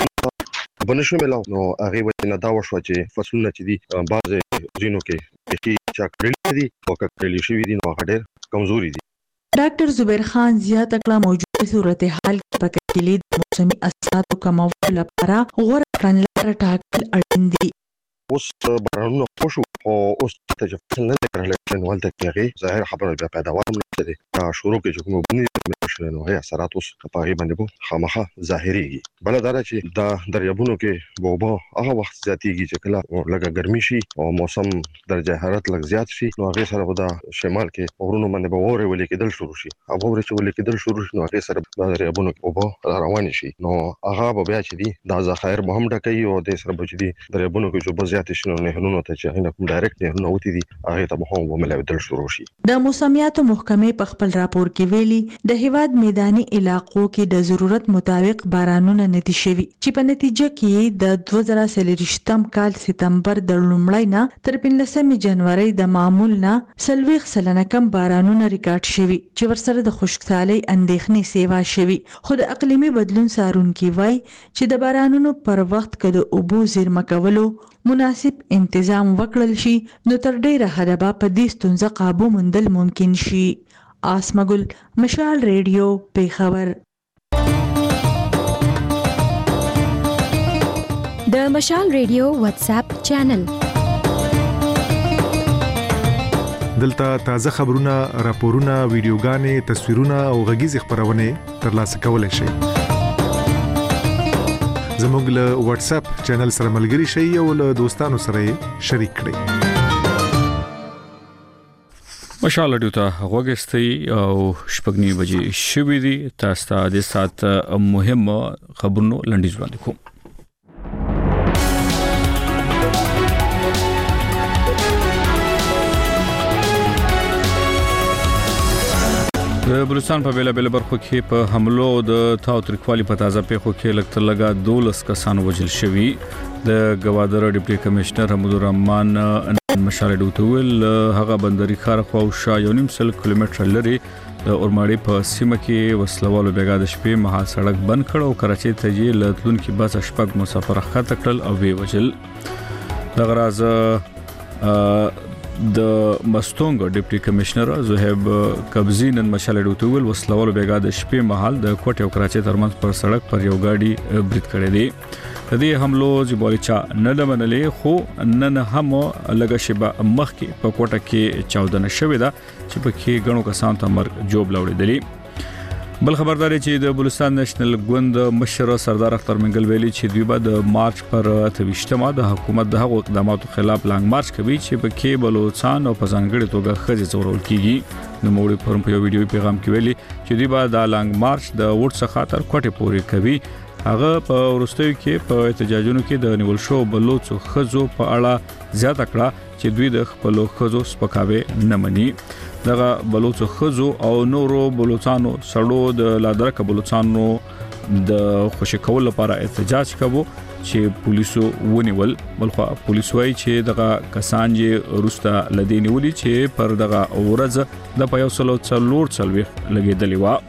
فصل بنشو ملاو نو هغه ولنه دا وشو چې فصلونه چې دي بعض ځینو کې چې کړل دي او کړل شي دي نو هغه ډېر کمزوري دي. ډاکټر زبیر خان زیاته کړه موجوده صورتحال کې په کې د موسمي اثراتو کمولو لپاره غوره کړنلاره ټاکل اړین دي. اوس بارانونه خوشو او اوس ته چې فصل نه کړل نو ولته کې ظاهر خبره بیا پیداوار نه لري شروع کې کوم بني نو هي اثرات اوس په هغه باندې خامخه ظاهريږي. بل دا چې د دریابونو کې وبو هغه وخت زیاتېږي چې کله لږه ګرمي شي او موسم درجه حرارت لږ زیات شي نو هغه سره به د شمال کې اورونو باندې به اورې ولې کېدل شروع شي او اورې چې ولې کېدل شروع شي نو هغه سره د دریابونو کې وبو روان شي نو هغه به بیا چې دي د ذخایر به هم ډکې او د سره به چې دي دریابونو کې جو زیات شي نو نهرونو ته چې هغه کوم ډایرکټ نهرونه وتی دي هغه ته به هم وملېدل شروع شي. د موسمیاتو محکمې په خپل راپور کې ویلي د هیواد میداني علاقو کې د ضرورت مطابق بارانونه ندي شوي چې په نتیجه کې د 2023 کال سپتمبر د لومړۍ نه تر 15 جنوري د معمول نه 40% کم بارانونه ریکارډ شوي چې ورسره د خشکسالۍ اندېښنې سیوا شوي خو د اقلیمي بدلون څارونکي وایي چې د بارانونو پر وخت کې د اوبو زیرمه کولو مناسب انتظام وکړل شي نو تر ډیره حده به په دې ستونزه قابو موندل ممکن شي. آسمګل مشال ریډیو پېښور. د مشال ریډیو واتس اپ چینل دلته تازه خبرونه، راپورونه، ویډیوګانې، تصویرونه او غږیز خبرونه ترلاسه کولای شئ. زموږ له واتس اپ چینل سره ملګري شئ او له دوستانو سره شریک کړئ. مشال ډیو ته غوګستي او شپږنی بجې شوې دي تاسو ته د سات مهم خبرونو لنډیز وړاندې کوم. د بلوچستان په بیلابل برخو کې په حملو د تاوتریخوالي په تازه پیښو کې لکه لګا 12 کسان وژل شوي. د گوادر ډیپټي کمشنر حمود الرحمن مشال ډوتول هغه بندري خار خو شا 1.5 کیلومتر لري د اورماړي په سیمه کې وسلوالو بیګا د شپې مهال سړک بند کړ او کراچۍ ته یې لتلون کې بس شپږ مسافر خاطر کړل او وی وجل. د غراز د مستونګ ډیپټي کمشنر زهیب قبضی نن مشال ډوتول وسلوالو بیګا د شپې مهال د کوټ او کراچۍ ترمنځ پر سړک پر یو گاډي برید کړی دی. د دې حملو جبالي چا نه لمنلې خو نن هم لګه شبه مخ کې په کوټه کې چاودنه شوې ده چې په کې غنو کسان ته مرګ جوب لوړېدلی. بل خبرداري چې د بلوچستان نېشنل ګوند مشر سردار اختر منګل ویلي چې دوی به د مارچ پر 28مه د حکومت د هغو اقداماتو خلاف لانګ مارچ کوي چې په کې بلوچستان او په ځانګړي توګه خځې څورول کیږي. نو موږ په یو ویډیو پیغام کې ویلي چې دوی به د لانګ مارچ د وټ څخه تر کوټه پورې کوي. هغه په ورستیو کې په احتجاجونو کې د نیول شو بلوچو خزو په اړه زیاته کړه چې دوی د خپل خزو سپکاوي نه مني. دغه بلوچو خزو او نورو بلوچانو سړو د لادرک بلوچانو د خوشی کول لپاره احتجاج کوي چې پولیسو ونیول. بلخو پولیسو وايي چې دغه کسان یې روسته لدی نیولي چې پر دغه ورځ د پیوسلو څلور لګیدلی و.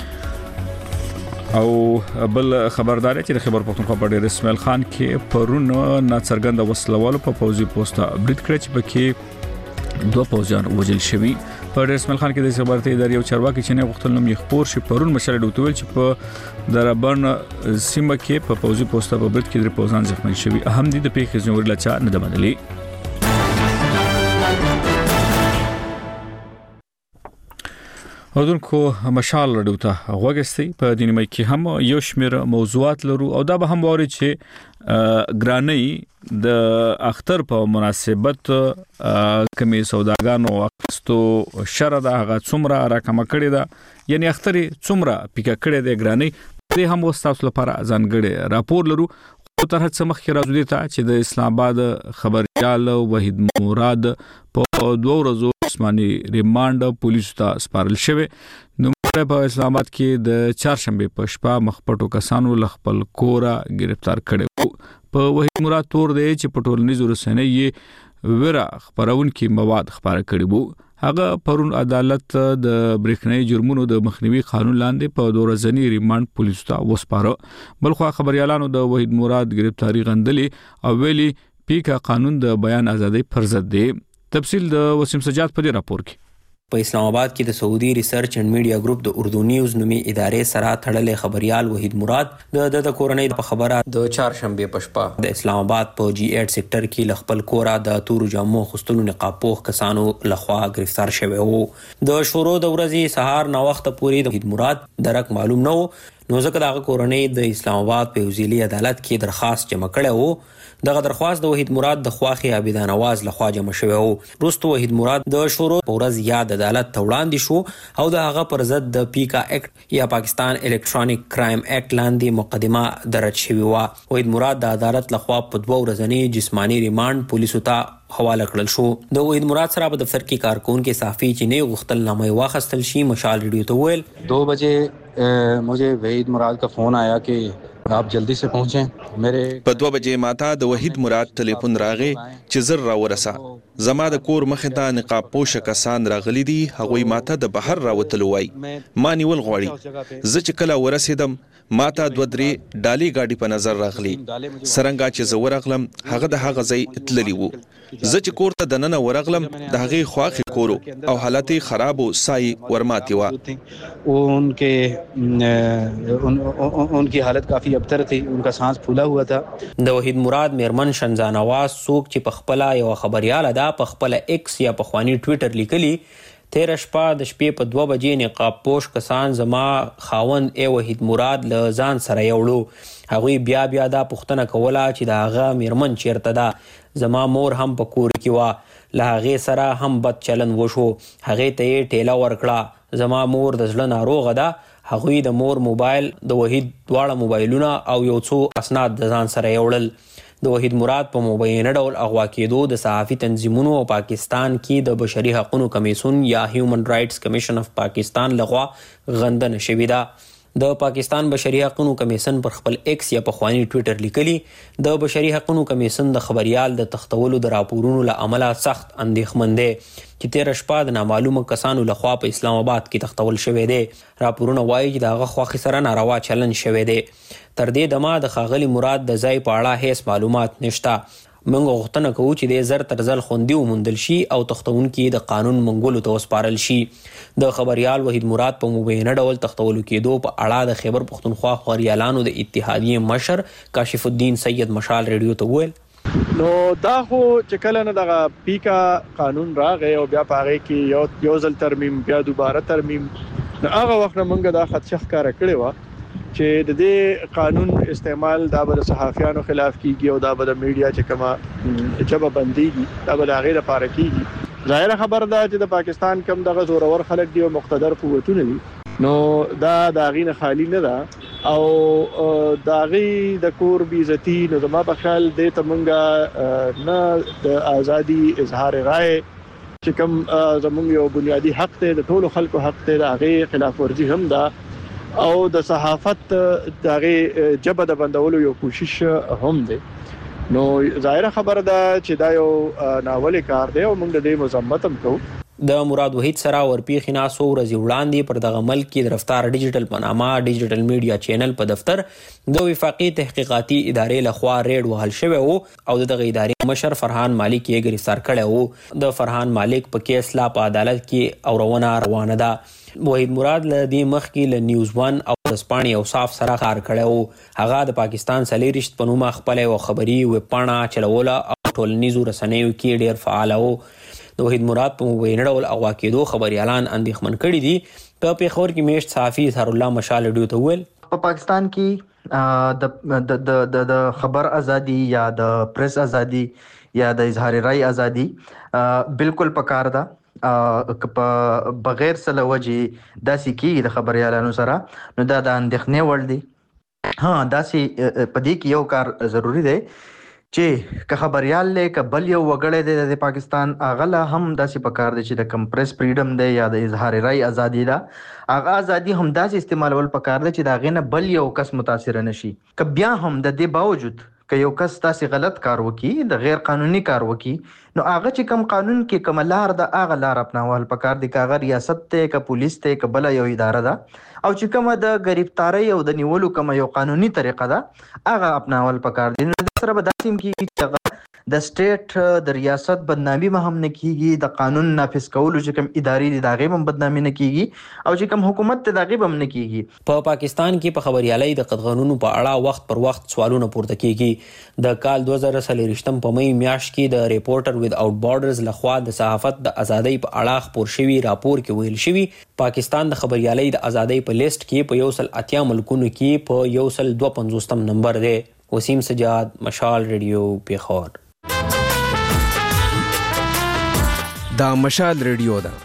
او بل خبرداري چې د خبر پښتونخوا په ډېر اسماعیل خان کې پرون ناڅرګند وسلوالو په پوځي پوسټه برید کړی چې پکې 2 پوځیان وژل شوي. په ډېر اسماعیل خان کې د خبرتي ادارې او چارواکي چې نه غوښتل نوم یې خبر شي پرون مشال ډوتول چې په دربن سیمه کې په پوځي پوسټه په برید کې 3 پوځیان زخمی شوي. اهم دي د پیښې ځنور لچا نه د بدلی. اردوونکو مشال رادیو ته غوږستئ. په دې نیمه کې هم یو شمېر موضوعات لرو او دا به هم ووري چې ګرانۍ د اختر په مناسبت کمی سوداګانو اخستو شر د هغه څومره راکمه کړې ده یعنی اختر څومره پیکه کړې ده ګرانۍ دې هم وستاسو لپاره ځانګړي راپور لرو. خو تر هڅه مخکې راځو دې ته چې د اسلام آباد خبريال وحید مراد په 2 ورځو جسماني ریماند پولیسو ته سپارل شوی. نو په اسلام آباد کې د چهارشنبه په شپه مخپټو کسانو خپل کورا گرفتار کړي. په وحید مراد تور دی چې په ټولنیزو رسنیو ورا خبرونکو مواد خبره کړي وو. هغه پرون عدالت د برېښنايي جرمونو د مخنیوي قانون لاندې په 2 ورځنی ریماند پولیسو ته وسپاره. بلخو خبريالانو د وحید مراد گرفتاری غندلې او ویلي پیکا قانون د بیان ازادي پر ضد دی. تفصیل د وسیم سجاد په دې راپور کې. په اسلام آباد کې د سعودي ریسرچ اینڈ میډیا ګروپ د اردو نیوز نومي ادارې سره تړلې خبريال وحید مراد د کورنۍ په خبره د چهارشنبه په شپه د اسلام آباد په جی 8 سېکټر کې خپل کورا د تور جامو خستلو نقاب پوښ کسانو لخوا گرفتار شوی وو. د شورو د ورځې سهار نا وخت پورې د وحید مراد درک معلوم نه و. نو ځکه د کورنۍ د اسلام آباد په وزیري عدالت کې درخواست جمع کړی وو. دغه درخواست د وحید مراد د خواخي عابدان आवाज لخوا جمع شوی وو. وروسته وحید مراد د شورو په ورځ یاد عدالت ته وړاندې شو او د هغه پر ضد د پیکا اکټ یا پاکستان الکترونیک کرایم اکټ لاندې مقدمه درج شوی و. وحید مراد د عدالت لخوا په 2 ورځنی جسمانی ریماند پولیسو ته حواله کړل شو. د وحید مراد سره په دفتر کې کارکون کې صحافي چې نه غختل نامه واخستل شي مشال ریډیو ته ویل 2 بجے मुझे वहीद मुराद का फोन आया कि आप जल्दी से पहुंचें. मेरे په 2 بجې ماته د وحید مراد ټلیفون راغی چې زر را ورسه. زما د کور مخې ته نقاب پوش کسان راغلي دي. هغوی ماته د بهر راوتلو وای. ما نیول غواړي. زه چې کله ورسېدم ماته 2-3 ډالي گاډي په نظر راغلي. سرنګا چې زه ورغلم هغه د هغه ځای تللی وو. زه چې کور ته دننه ورغلم د هغې خواخې کورو او حالت خراب او سای ورماتي وا. उनकी हालत काफी अबतर थी. उनका सांस फूला हुआ था. د وحید مراد میرمن شنزان आवाज څوک چې په خپل یو خبريال ادا په خپل ایکس یا په خواني ټوئیټر لیکلي 13 شپه د شپې په 2 بجې نقاب پوش کسان زما خاوند ای وحید مراد له ځان سره یوړو. هغوی بیا دا پوښتنه کوله چې د هغه میرمن چیرته ده. زما مور هم په کور کې وه. له هغې سره هم بد چلن وشو. هغې ته یې ټیله ورکړه. زما مور د زړه ناروغه ده. هغوی د مور موبایل د وحید دواړه موبایلونه او یو څو اسناد د ځان سره یوړل. د وحید مراد په مبینه ډول اغوا کېدو د صحافي تنظیمونو او پاکستان کې د بشري حقوقو کمیسیون یا هیومن رائټس کمیشن اف پاکستان لخوا غندنه شوې ده. د پاکستان بشري حقوقو کمیسیون پر خپل ایکس یا پخوانی ټویټر لیکلی د بشري حقوقو کمیسیون د خبريال د تختولو د راپورونو له امله سخت اندېښمن دی چې تیر شپه د نامعلومه کسانو لخوا په اسلام آباد کې تختول شوی دی. راپورونه وایي چې د هغه خواخې سره ناروا چلن شوی دی. تر دې دمه د ښاغلي مراد د ځای په اړه هیڅ معلومات نشته. موږ غوښتنه کوو چې د زر تر ځل خوندي وموندل شي او تختونکي د قانون منګولو ته وسپارل شي. د خبريال وحید مراد په مبینه ډول تختولو کېدو په اړه د خیبر پښتونخوا خبريالانو د اتحادیې مشر کاشف الدین سید مشال ریډیو ته وویل نو دا خو چې کله نه دغه پیکا قانون راغی او بیا پاره کې یو ځل ترمیم بیا دوباره ترمیم نو هغه وخت موږ دا خدشه ښکارا کړی و چې د دې قانون استعمال دا به صحافیانو خلاف کیږي او دا به د میډیا چې کما جبه بنديږي دا به غیر لپاره کیږي. ظاهر خبر ده چې د پاکستان کم دغه زورور خلک دی او مقتدر قوتونه دي نو دا داغینه خالی نه ده او داغي د کور بی عزتی نو زما په خیال د تمنګا نه د ازادي اظهار رائے چې کم زموږ یو بنیادی حق ته د ټولو خلکو حق ته دغه خلاف ورزي هم ده او د صحافت دغه جبه د بندولو یو کوشش هم دی. نو ظاهر خبر ده چې دا یو ناول کار دی او موږ د دې مذمت هم کوو. د مراد وحید سره ورپیښ نه سو ورځې وړاندې پر دغه ملک کې د رفتار ډیجیټل پنامه ډیجیټل میډیا چینل په دفتر د وفاقي تحقیقاتي ادارې لخوا ریډ وهل شوی وو او دغه ادارې مشر فرحان مالک یې گرفتار کړی وو. د فرحان مالک په کیس لا په عدالت کې اورونه روانه ده. وحید مراد له دې مخکې له نیوز 1 او د سپاڼې او صاف سره کار کړی وو. هغه د پاکستان سلیریشت په نوم خپل یو خبري ویبپاڼه چلوله او ټولنیزو رسنیو کې ډیر فعال وو. د وحید مراد په مبینه ډول اغوا کېدو خبريالان اندېښمن کړي دي. په پیښور کې میشت صحافي اظهار الله مشال ډیو ته ویل په پاکستان کې د خبر ازادي یا د پریس ازادي یا د اظهار رائے ازادي بالکل پکار ده. بغیر سره وجه داسې کې د خبريالانو سره نو دا د اندېښنې وړ دي. داسې په دې کې یو کار ضروری دی چې که خبريال له کبل یو وګړی د پاکستان اغله هم داسې پکار دي چې د کمپریس فریډم دی یا د اظهار رائے ازادي ده هغه ازادي هم داسې استعمالول پکار دي چې دا غنه بل یو کس متاثر نشي. که بیا هم د دې باوجود که یو کس تاسو غلط کار وکي د غیر قانوني کار وکي نو هغه چې کم قانون کې کملار د هغه لار اپناول پکار دي که ریاست ته که پولیس ته که بل یو اداره ده او چې کومه د گرفتاری او د نیولو کومه یو قانوني طریقه ده هغه اپناول پکار دي. نو سره به داسیم کې د سټیټ د ریاست بدنامي به هم نه کیږي د قانون نافذ کولو چې کوم ادارې د داغه هم بدنامي نه کیږي او چې کوم حکومت ته داغه هم نه کیږي. په پاکستان کې په خبريالۍ د قانونو په اړه وخت پر وخت سوالونه پورته کیږي. د کال 2023 په مې میاشت کې د ریپورټر ود اوټ بارډرز لخوا د صحافت د ازادۍ په اړه خبر شوی راپور کې ویل شوی پاکستان د خبريالۍ د ازادۍ په لیست کې په 180 ملکونو کې په 152 نمبر دی. وسیم سجاد مشال ریډیو پیښور. دا مشال ریډیو ده.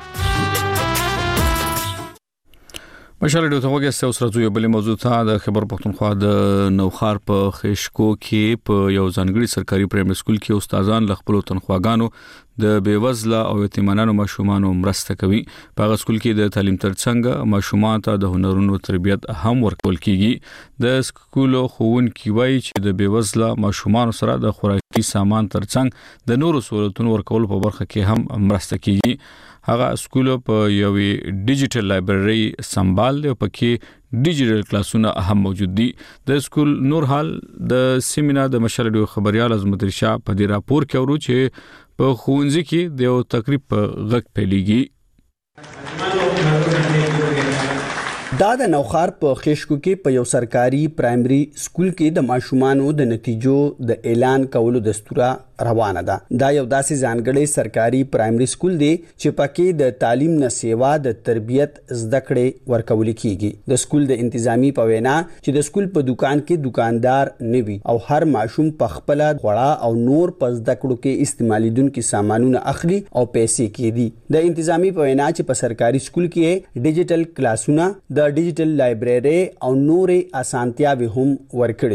مشال ریډیو ته وګورئ اوس راځو یو بل موضوع ته. د خیبر پښتونخوا د نوخار په خشکو کې په یو ځانګړي سرکاري پرایمري سکول کې استادان ل خپل تنخواګانو د بیوزله او یتیمانو ماشومانو مرسته کوي. په هغه سکول کې د تعلیم ترڅنګ ماشومان ته د هنرونو تربیت هم ورکول کیږي. د سکول ښوونکي وایي چې د بیوزله ماشومان سره د خوراکي سامان ترڅنګ د نورو سہولتونو ورکول په برخه کې هم مرسته کیږي. هغه سکول په یوې ډیجیټل لایبرری سمبال دی او پکې ډیجیټل کلاسونه هم موجود دي. د سکول نور حال د سیمینار د مشر ډیو خبريال عظمت رشا په دې راپور کې ورو چې په خوونځي کې د یو تقریب په غږ پیلېږي. دا د نوخار په خشکو کې په یو سرکاري پرایمري سکول کې د ماشومانو د نتیجو د اعلان کولو دستوره روانه ده. دا یو داسې ځانګړی سرکاري پرایمري سکول دی چې پکې د تعلیم نه سیوا د تربیت زده کړې ورکول کیږي. د سکول د انتظامی په وینا چې د سکول په دکان کې دکاندار نه وي او هر ماشوم په خپل غوړه او نور په زده کړو کې استعمالیدونکو سامانونه اخلي او پیسې کېدي. د انتظامی په وینا چې په سرکاري سکول کې ډیجیټل کلاسونه د ډیجیټل لایبرری او نورې اسانتیاوې هم ورکړې دي.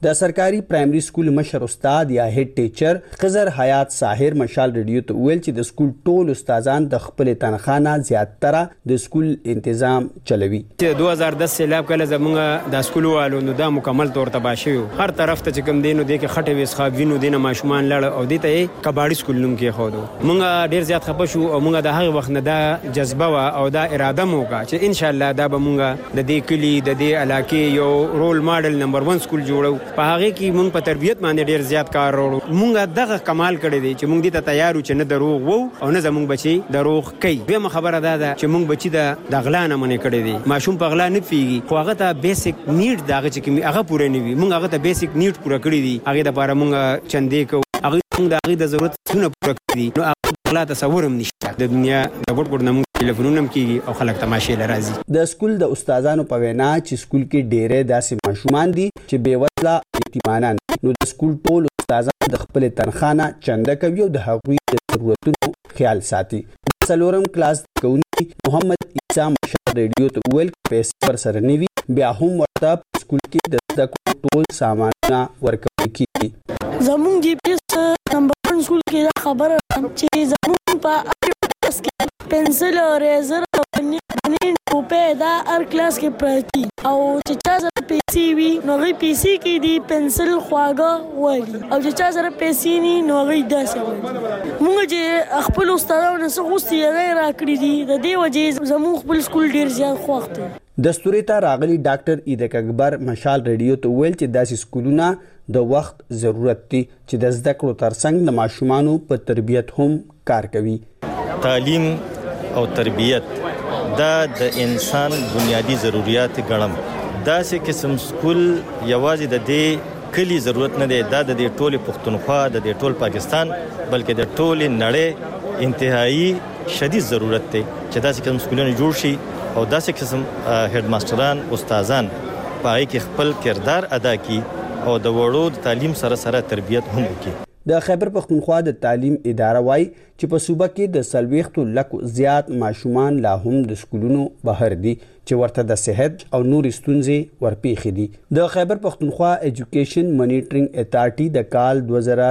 د سرکاري پرایمري سکول مشر استاد یا هډ ټیچر خضر حیات ساحر مشال ریډیو ته ویل چې د سکول ټول استادان د خپل تنخواه نه زیاتره د سکول تنظیم چلوي. 2010 سیلاب کله زمونږ د سکول والو نو دا مکمل تور تباہ شو، هر طرف ته چې کوم دینو د کې خټه ویس خاب وینو دینه ماشومان لړ او دته کباړي سکول نوم کې خودو. مونږ ډیر زیات خپه شو او مونږ د هغه وخت نه دا جذبه وا او دا اراده مو کا چې ان شاء الله دا به مونږ د دې کلی د دې علاقې یو رول ماډل نمبر 1 سکول جوړو. په هغه کې مونږ په تربیت باندې ډیر زیات کار وکړو. مونږ دغه کمال کړی دی چې مونږ دې ته تیار و چې نه دروغ وو او نه زمونږ بچي دروغ کوي. به خبره ده چې مونږ بچي د غلا نه منې کړی دی. ماشوم په غلا نه پیږي خو هغه ته بیسیک نیډ دغه چې هغه پوره نه وي. مونږ هغه ته بیسیک نیډ پوره کړی دي. هغه د لپاره مونږ چندې کو هغه د هغه د ضرورت څونه پوره کړی نو هغه غلا تصور هم نشته. د دنیا د ګډ نمو ټلیفونونه هم کیږي او خلک تماشې لرازي. د سکول د استادانو په وینا چې سکول کې ډېرې داسې ماشومان دي چې بې وزله یتیمانان نو د سکول ټول استادان د خپل تنخواه نه چنده کوي او د هغوی د ضرورتونو خیال ساتي. څلورم کلاس کوونکی محمد عیسی مشال ریډیو ته ویل پیسې پر سره نه وي بیا هم ورته په سکول کې د زده کړو ټول سامانونه ورکول کیږي. زموږ جی پی ایس نمبر 1 سکول کې دا خبره چې زموږ په کلاس کې پنسل او ریزر او نین روپے دا هر کلاس کې پراتی او چې چا سره پیسې وي نو غي پیسې کې دی پنسل خواږه وایي او چې چا سره پیسې نه نو غي داسې وایي. موږ چې خپل استادانو څخه غوستي غیر راکړي دي د دې وجې زموږ خپل سکول ډیر زیات خوښ دی. دستوري ته راغلي ډاکټر ایدک اکبر مشال ریډیو ته ویل چې داسې سکولونه د وخت ضرورت دي چې د زده کړو ترڅنګ د ماشومانو په تربیت هم کار کوي. تعلیم او تربیت دا د انسان بنیادی ضرورت ګڼم. داسې قسم سکول یوازې د دې کلی ضرورت نه دی، دا د دې ټول پښتونخوا د دې ټول پاکستان بلکې د ټول نړۍ انتهایی شدید ضرورت دی چې داسې قسم سکولونه جوړ شي او داسې قسم هډ ماستران استادان په هغه کې خپل کردار ادا کړي او د وړو د تعلیم سره سره تربیت هم وکړي. د خیبر پختونخوا د تعلیم اداره وایي چې په صوبه کې د 40 لکو زیات ماشومان لا هم د سکولونو بهر دي چې ورته د صحت او نور ستونزې ورپېښې دي. د خیبر پختونخوا ایجوکیشن مانیټرینګ اتارټي د کال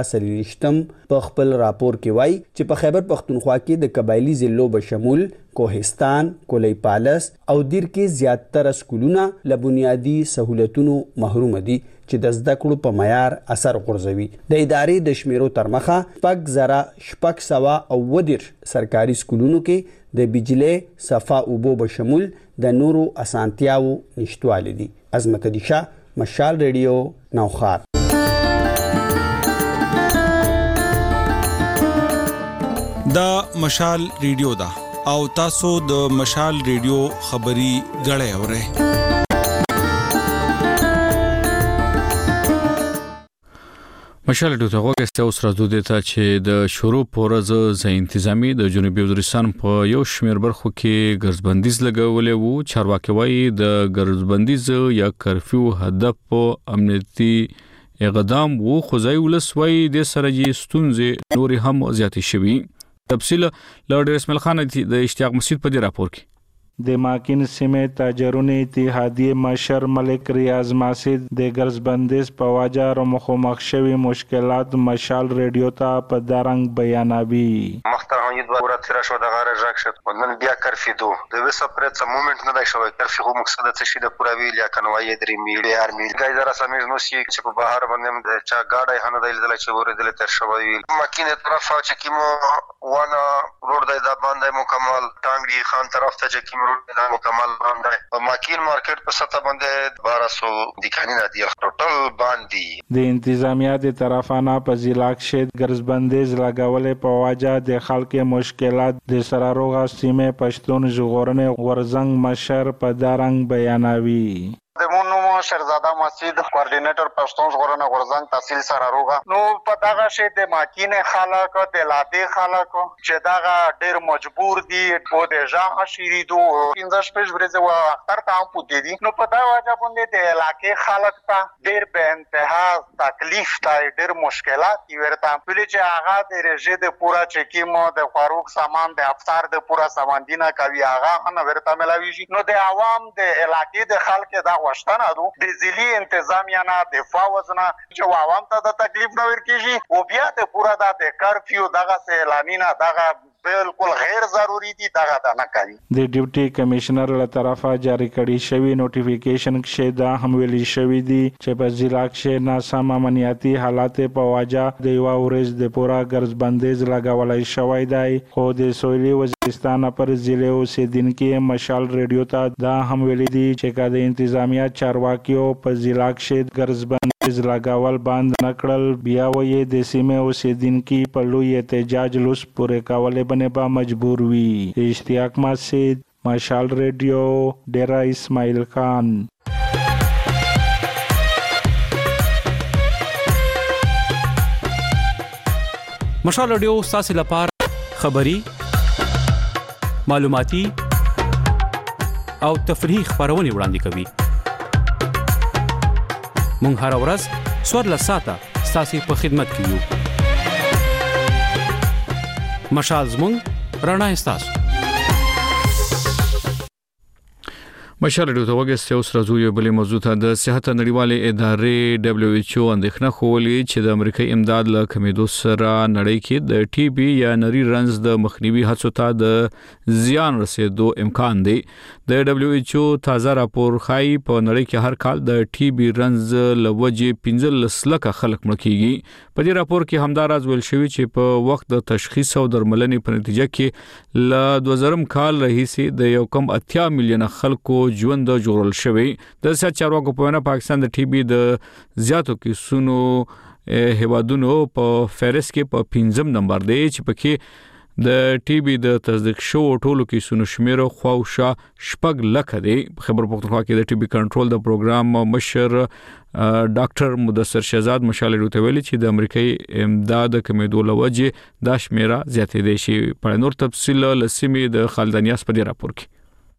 2023 په خپل راپور کې وایي چې په خیبر پختونخوا کې د قبایلی ضلعو بشمول کوهستان، کولی پالس او دیر کې زیاتره سکولونه له بنیادی سہولتونو محروم دي چې د زده کړو په معیار اثر غورځوي. د ادارې د شمیرو تر مخه 6,610 سرکاري سکولونو کې د بجلی، صفا اوبو بشمول د نورو اسانتیاو نشټوالی دي. عظمت علي شاه، مشال ریډیو، نوخار. دا مشال ریډیو دا او تاسو د مشال ریډیو خبري غړې اورئ. مشال ډیو ته وګورئ اوس راځو د ته چې د شروع پورز ز انتظامی د جنوبي وزیرستان په یو شمیر برخو کې ګرځبندیز لګولې وو. چارواکي وایي د ګرځبندیز یا کرفیو هدف امنیتي اقدام وو خو ځای ولسوي د سرجي ستونزې نور هم زیاتې شوي. تفصیل لورډ اسماعیل خان د اشتیاق مسجد په دې راپور کې. د ماکین سیمه تاجرونو اتحادیه مشر ملک ریاض ماسد د ګرځبندیز په وجه را مخامخ شوی مشکلات مشال ریډیو ته په دارنګ بیانوي. محترم یید ورات سره شو د غاره ژغ شت ونن بیا کرفی دو د وسه پرڅ مومنت نه دی شوی کرفی خو مقصد څه شي د پوراوی لیا کنوای درې میډي ارمی ګای زرا سمیر نو سی چې په بهر باندې چا گاډي هنه دی دل چې ور دل تر شوی ماکینه طرف چې کیمو وانا روډ د باندې مکمل ټانګړي خان طرف ته چې کیمو دا مکمل باندې په ماکین مارکیټ په سطح باندې 1200 دکانونه دي ټوټل باندې د انتظامیه د طرفانه په ضلع کې ګرځبندیز لګولې په وجه د خلکو مشکلات د سراروغه سیمه پښتون ژغورنې ورزنګ مشر په دارنګ بیانوي. د مونږ شهزاده مسجد کوارډینیټر پښتون ژغورنه غورځنګ تحصیل سره روغه نو په دغه شی د ماکینه خلک د لاده خلک چې دغه ډیر مجبور دي او د ځان شيري دو 15 پېژ ورځ وا اختر ته هم پوتې دي نو په دا وجه باندې د علاقې خلک ته ډیر به انتها تکلیف ته ډیر مشکلات ورته بل چې هغه د رژه د پورا چکیمو د فاروق سامان د افطار د پورا سامان دینه کوي هغه نه ورته ملاوي نو د عوام د علاقې د خلک دا وشتنه دو د ضلعي انتظامیه نه دفاع وزنه چې عوام ته د تکلیف نه ورکیږي او بیا ته پورا د کرفیو دغه اعلانینا دغه بالکل غیر ضروری دي دغه نه کوي. د ډیوټي کمشنر له طرفه جاری کړي شوی نوټیفیکیشن کې دا هم ویلي شوی دی چې په ضلع کې ناسم امنیتي حالات په وجه د یو ورځ د پورا ګرځ بندیز لګولای شوی دی. خو د سویلي وزیرستان پر ضلع اوسیدونکو مشال ریډیو ته دا هم ویلي دی چې کله انتظامیه چارواکیو په ضلع کې ګرځ بندیز لګول بند نکړل بیا وې د سیمه اوسیدونکو په لوی احتجاج لوس پورې کولې باندې به مجبور وي. اشتیاق مسجد مشال ریډیو ډیرا اسماعیل خان. مشال ریډیو ستاسو لپاره خبری معلوماتي او تفریحي خبرونه وړاندې کوي. مونږ هر ورځ سوړ لساته ستاسو په خدمت کې یو. مشال زمونږ رڼا ستاسو. مشال ریډیو ته وګورئ اوس راځو یو بل موضوع ته. د صحت نړیوالې ادارې WHO اندېښنه خولي چې د امریکای امداد له کمیدو سره نړۍ کې د ټي بي یا نری رنز د مخنیوي هڅو ته د زیان رسیدو امکان دی. د WHO تازه راپور ښایي په نړۍ کې هر کال د ټي بي رنز لوجې 15 لکه خلک مړ کیږي. په دې راپور کې همدا راز ویل شوی چې په وخت د تشخیص او درملنې په نتیجه کې ل 2000 کال راهیسې د یو کم 80 میلیونه خلکو ژوند جوړل شوی. د سیاست چارواکو په وینا پاکستان د ټي بي د زیاتو کیسونو هیوادونو په فهرست کې په 5م نمبر دی چې پکې د ټي بي د تصدیق شو ټولو کیسونو شمیر خواوشا 6 لک دی. خبر پختونخوا کې د ټي بي کنټرول د پروګرام مشر ډاکټر مدثر شهزاد مشال ریډیو ویلي چې د امریکای امداد کمیدو لوجه د شمیره زیاتې دي. شي په نور تفصیل لسمې د خالدانیاس په راپور کې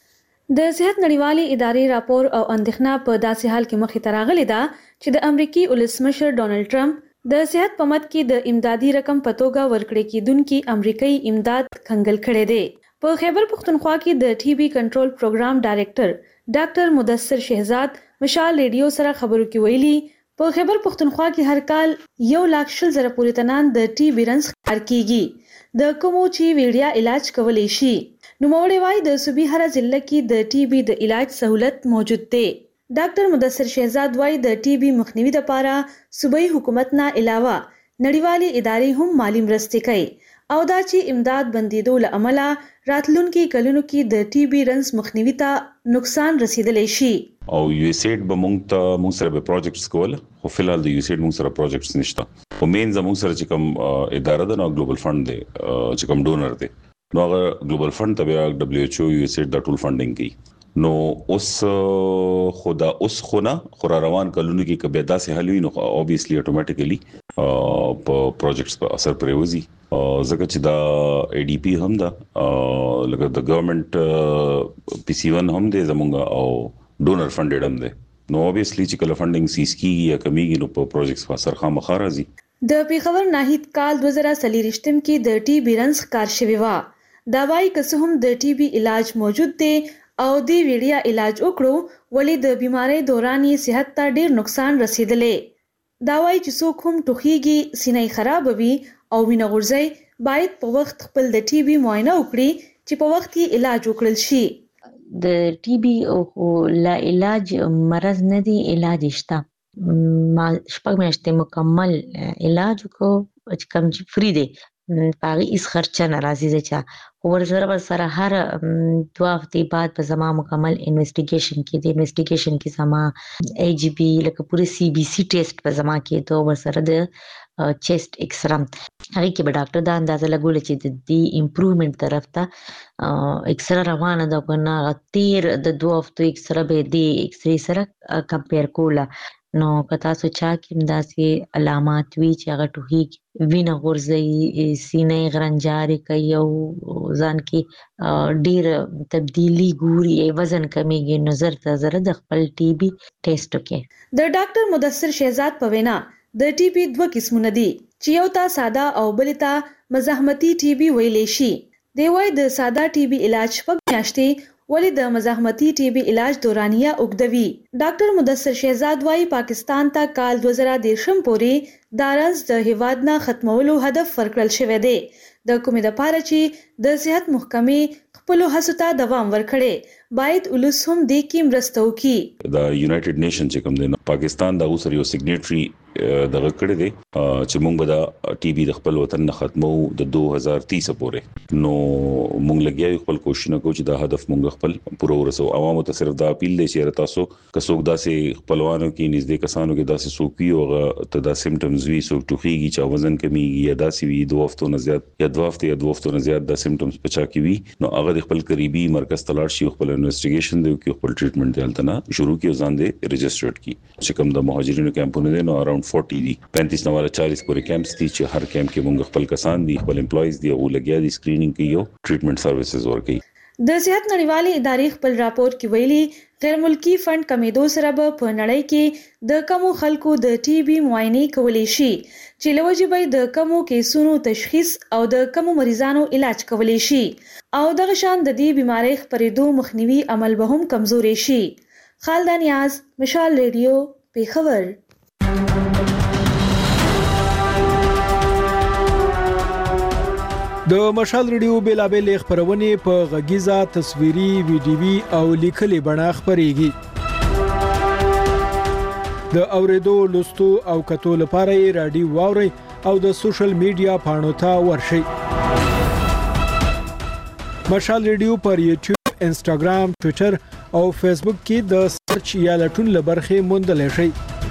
د صحت نړیوالې ادارې راپور او اندېښنه په داسې حال کې مخې ته راغلې ده چې د امریکای ولسمشر ډونالد ټرمپ د صحت په مد کې د امدادي رقم په توګه ورکړې کېدونکي امریکایي امداد کنګل کړی دی. په خیبر پختونخوا کې د ټي بي کنټرول پروګرام ډایریکټر ډاکټر مدثر شهزاد مشال ریډیو سره خبرو کې ویلي په خیبر پختونخوا کې هر کال 1,00,000 پورې تنان د ټي بي رنز ښکار کیږي د کومو چې ویډیا علاج کولای شي. نوموړی وايي د صوبې هر ضلع کې د ټي بي د علاج سہولت موجود دی. ډاکټر مدثر شهزاد وايي د ټي بي مخنیوي لپاره صوبایي حکومت نه علاوه نړیوالې ادارې هم مالی مرستې کوي او دا چې امداد بندیدو له امله راتلونکي کلونو کې د ټي بي رنز مخنیوي ته نقصان رسیدلی شي. او یو اس ایډ به مونږ سره به پروجیکټس کول خو فلحال د یو اس ایډ مونږ سره پروجیکټس نشته. او مین زموږ سره چې کوم اداره ده نو ګلوبل فند دی چې کوم ډونر دی نو هغه ګلوبل فند ته بیا WHO یو اس ایډ د ټول فندینګ کوي. نو اوس خدا اوس خونه خورا روان کلونو کې کبه داسې حل وي نو obviously automatically په پروجیکټس په اثر پرېوځي. ځکه چې دا ADP هم دا لکه د ګورنمنت PC1 هم دی زمونږ او ډونر فندډ هم دی. نو obviously چې کله فندینګ سیس کیږي یا کمیږي نو په پروجیکټس په اثر خامخا راځي. د پیښور ناهید کال 2023 کې د ټي بي رنز ښکار شوی و. دا وايي که څه هم د ټي بي علاج موجود دی او د ویډیا علاج وکړو ولې د بیماری دوران یې صحت ته ډیر نقصان رسیدلی. دا وايي چې څوک هم ټوخیږي سینې خراب وي او وینه غورځي باید په وخت خپل د ټي بي معاینه وکړي چې په وخت یې علاج وکړل شي. د ټي بي او لا علاج مرض نه دی علاج شته. ما شپږ میاشتې مکمل علاج کو چې کوم چې فری دی پاغي اس خرچه ناراضي ده چې ورسره سره هر 2 هفته بعد په زما مکمل انویسټیګیشن کې د انویسټیګیشن کې زما AGB لکه پوره CBC ټیسټ په زما کې ته ورسره د چیسټ ایکسرام هغه کې به ډاکټر دا اندازه لګول چې د دې امپروومنت طرف ته ایکسره روانه ده کنه غتیر د 2 هفتو ایکسره به دی ایکسری سره کمپیر کوله. نو کتا سوچا کې داسې علامات وی چې هغه ټوخي وینه غورځي سینې غرنجاري کوي او ځان کې ډیر تبدیلی ګوري وزن کمیږي نظر ته زره د خپل ټي بي ټیسټ وکړي. د ډاکټر مدثر شهزاد په وینا د ټي بي 2 قسمونه دي چې یو تا ساده او بل تا مزاحمتي ټي بي ویلې شي. دی وايي د ساده ټي بي علاج په میاشتې ولې د مزاحمتي ټي بي علاج دورانیه اوږدوي. ډاکټر مدثر شهزاد وايي پاکستان ته کال 2013 پورې دا رنځ د هیواد نه ختمولو هدف ورکړل شوی دی، د کومې دپاره چې د صحت محکمې خپلو هڅو ته دوام ورکړي. باید ولس هم دې کې مرسته وکړي. د یونایټډ نیشن چې کوم دی پاکستان د اوسر یو سیګنیټری دغه کړی دی چې موږ به د ټي بي د خپل وطن نه ختمو د 2030 پورې. نو موږ لګیاو خپل کوشش کوو چې دا هدف موږ خپل پوره ورسو. عوامو ته صرف دا اپیل دی چې تاسو کڅوګ داسې خپلوانو کې نږدې کسانو کې داسې سوپی او ته دا سیمټمز وی سو ټوخیږي چې وزن کمیږي یا داسې وی 2 هفتو نه زیات یا 2 هفتو نه زیات دا سیمټمز پچا کی وی نو هغه د خپل قریبي مرکز تلاړ شي خپل انویسټیګیشن دی او خپل ټریټمنټ دی الته شروع کی ځان دی ريجسترډ کی چې کوم د مهاجرینو کیمپونه دي نو اراوند 40 دي 35 نو 40 پورې کیمپس دي چې هر کیمپ کې موږ خپل کسان دي خپل امپلویز دي او لګیا دي سکرینینګ کوي او ټریټمنټ سرویسز ورکوي. د صحت نړیوالې ادارې خپل راپور کې ویلي غیر ملکی فند کمیدو سره به په نړۍ کې د کمو خلکو د ټي بي معاینې کولی شي چې لوجه به د کمو کیسونو تشخیص او د کمو مریضانو علاج کولی شي او دغه شان د دې بیماری خپرېدو مخنیوي عمل به هم کمزوري شي. خالد نیاز، مشال ریډیو، پیښور. د مشال ریډیو بیلابل خبرونه په غږیزه تصویري ویډیوي او لیکلي بڼه خبريږي. د اوریدو لوستو او کتو لپاره رادیو واوري او د سوشل میډیا پاڼو ته ورشي. مشال ریډیو پر یوټیوب، انستګرام، ټوئیټر او فیسبوک کې د سرچ یا لټون لبرخه موندل شي.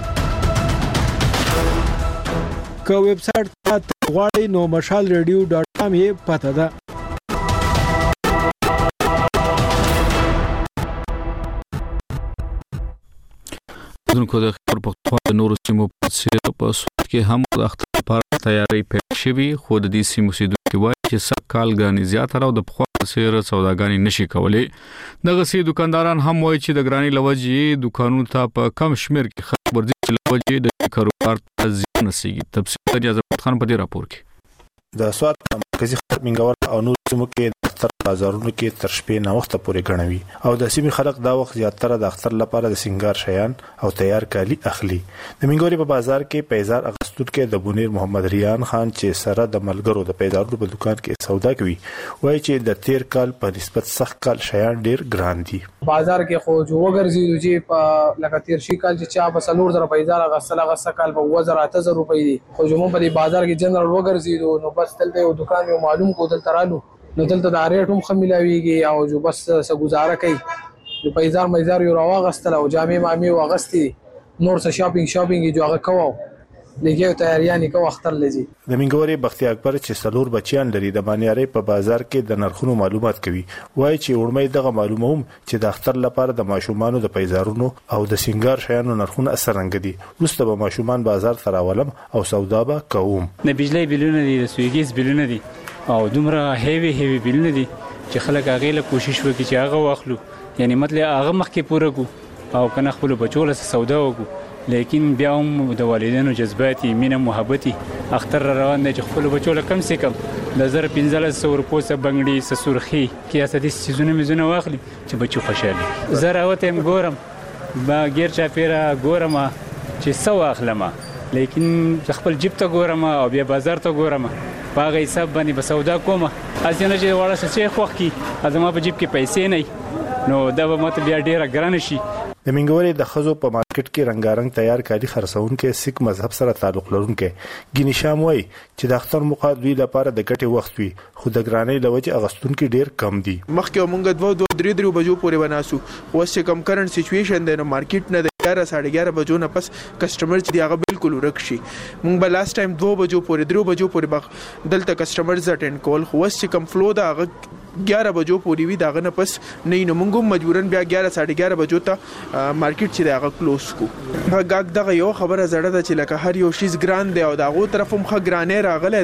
که ویب سټ ته غواړئ نو mashalradio.com یې پته ده. دونکو د خبر پختو نور سیمو په څیر په صورت کې هم د اختر لپاره تیاری پیل شوی خو د دې سیمو سیدونکو وایي چې سکهال غانې زیاتره او د پخوا سیر سوداګانی نشي کولای. دغه سي دکانداران هم وایي چې د ګرانی لوجې دکانونو ته په کم شمیر کې خلک ورځي چې لوجې د کاروبار ته زیان نسيږي. تفصیل د اعظم خان په دې راپور کې. د سواد مرکزی خرمنګور او نور سیمو کې د اختر بازارونو کې تر شپې نه وخت پورې غنوي او د سیمې خلک دا وخت زیاتره د اختر لپاره د سنگار شیان او تیار کالی اخلي. د منګوري په بازار کې پیزار اغستون کې د بونیر محمد ریان خان چې سره د ملګرو د پیزارونو په دکان کې سودا کوي وایي چې د تیر کال په نسبت سخت کال شیان ډیر ګران دي. بازار کې خو جو وګرځي چې په لکه تیر شي کال چې چا په سلور در پیزار غسل کال په 2000 روپۍ دي خو جو په دې بازار کې جنرال وګرځي نو بس تلته یو دکان یو معلوم کو دل ترالو نو دلته د ریټ هم خمیلاویږي او جو بس څه گزاره کوي د پیزار مېزار یو راوغستل او جامې مامي واغستي نور څه شاپینګ جو هغه کوو لګیو تیاریانی کو اختر لږی. د منګوري بختي اکبر چې سلور بچیان لري د بانیاري په بازار کې د نرخونو معلومات کوي وایي چې وړمې دغه معلومه هم چې د اختر لپاره د ماشومانو د پیزارونو او د سنگار شیانو نرخونه اثرنګ دي. وروسته به ماشومان بازار ته راولم او سودا به کوم. د بجلی بلونه دي، د سویګیز بلونه دي او دومره هیوی بلونه دي چې خلک هغه له کوشش وکړي چې هغه واخلو، یعنی مطلب هغه مخکې پوره کو او کنه خپل بچو له سودا وکړو. لیکن بیا هم د والدینو جذباتي مینه محبتي اختر روان دي چې خپل بچو له کم سي کم د 1500 روپو څخه بنگړي سسورخي کې اساسي سيزونه مزونه واخلي چې بچو خوشاله زه راوته هم ګورم با غیر چا پیرا ګورم چې سو اخلم لیکن خپل جیب ته ګورم او بیا بازار ته ګورم باغې حساب باندې بسودا کوم ازنه چې وړه څه خوخ کی ازما په جیب کې پیسې نه نو دا به ماته بیا ډیره ګران شي. د منګوري د خزو په مارکیټ کې رنگارنګ تیار کالي خرڅون کې سیک مذهب سره تعلق لرونکي ګینی شام وای چې د اختر مقابله لپاره د ګټي وخت وي خو د ګرانۍ لوجه اغستون کې ډیر کم دي. مخکې مونږ 2-3 بجو پورې وناسو وسه کم کرنٹ سچويشن د مارکیټ نه 11:30 بجو نه پس کسٹمر چې هغه بالکل ورک شي. مونږ به لاست ټایم 2 بجو پورې 3 بجو پورې دلته کسٹمرز اټینډ کول خو وسه کم فلو دا 11 بجو پورې وی داغه نه پس نه نو مونږ مجبورن بیا 11:30 بجو ته مارکیټ چې داغه کلوز کو. هغه دغه یو خبره زړه ده چې لکه هر یو شیز ګران دی او داغه طرف هم خ ګرانې راغله دی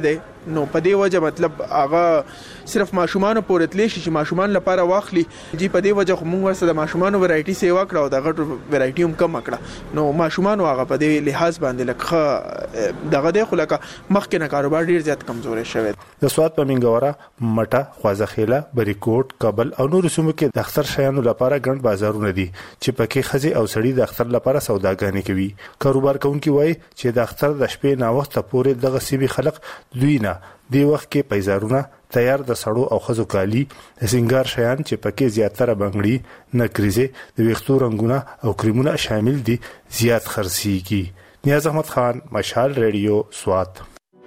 نو په دې وجه مطلب هغه صرف ماشومان پورې تللی شي چې ماشومان لپاره واخلي جی په دې وجه خو موږ ورسره د ماشومان ورایټي سیوا کړه او د غټو ورایټي هم کم کړه نو ماشومان هغه په دې لحاظ باندې لکه دغه د خو لکه مخکې نه کاروبار ډیر زیات کمزوري شوی د سواد په منګورا مټه خوازخیله بریکوټ کابل او نور سیمو کې د اختر شیانو لپاره ګڼ بازارونه دي چې پکې خزي او سړي د اختر لپاره سوداګانې کوي کاروبار کوونکي وایي چې د اختر د شپې نا وخت پورې دغه سیمې خلک دوی نه دی وخت کې پیزارونه تیار د سړو او خزو کالی د سنگار شیان چې پکې زیاتره بنگړي نکریزه د ویختو رنگونه او کریمونه شامل دي زیات خرڅيږي نیاز احمد خان مشال ریډیو سوات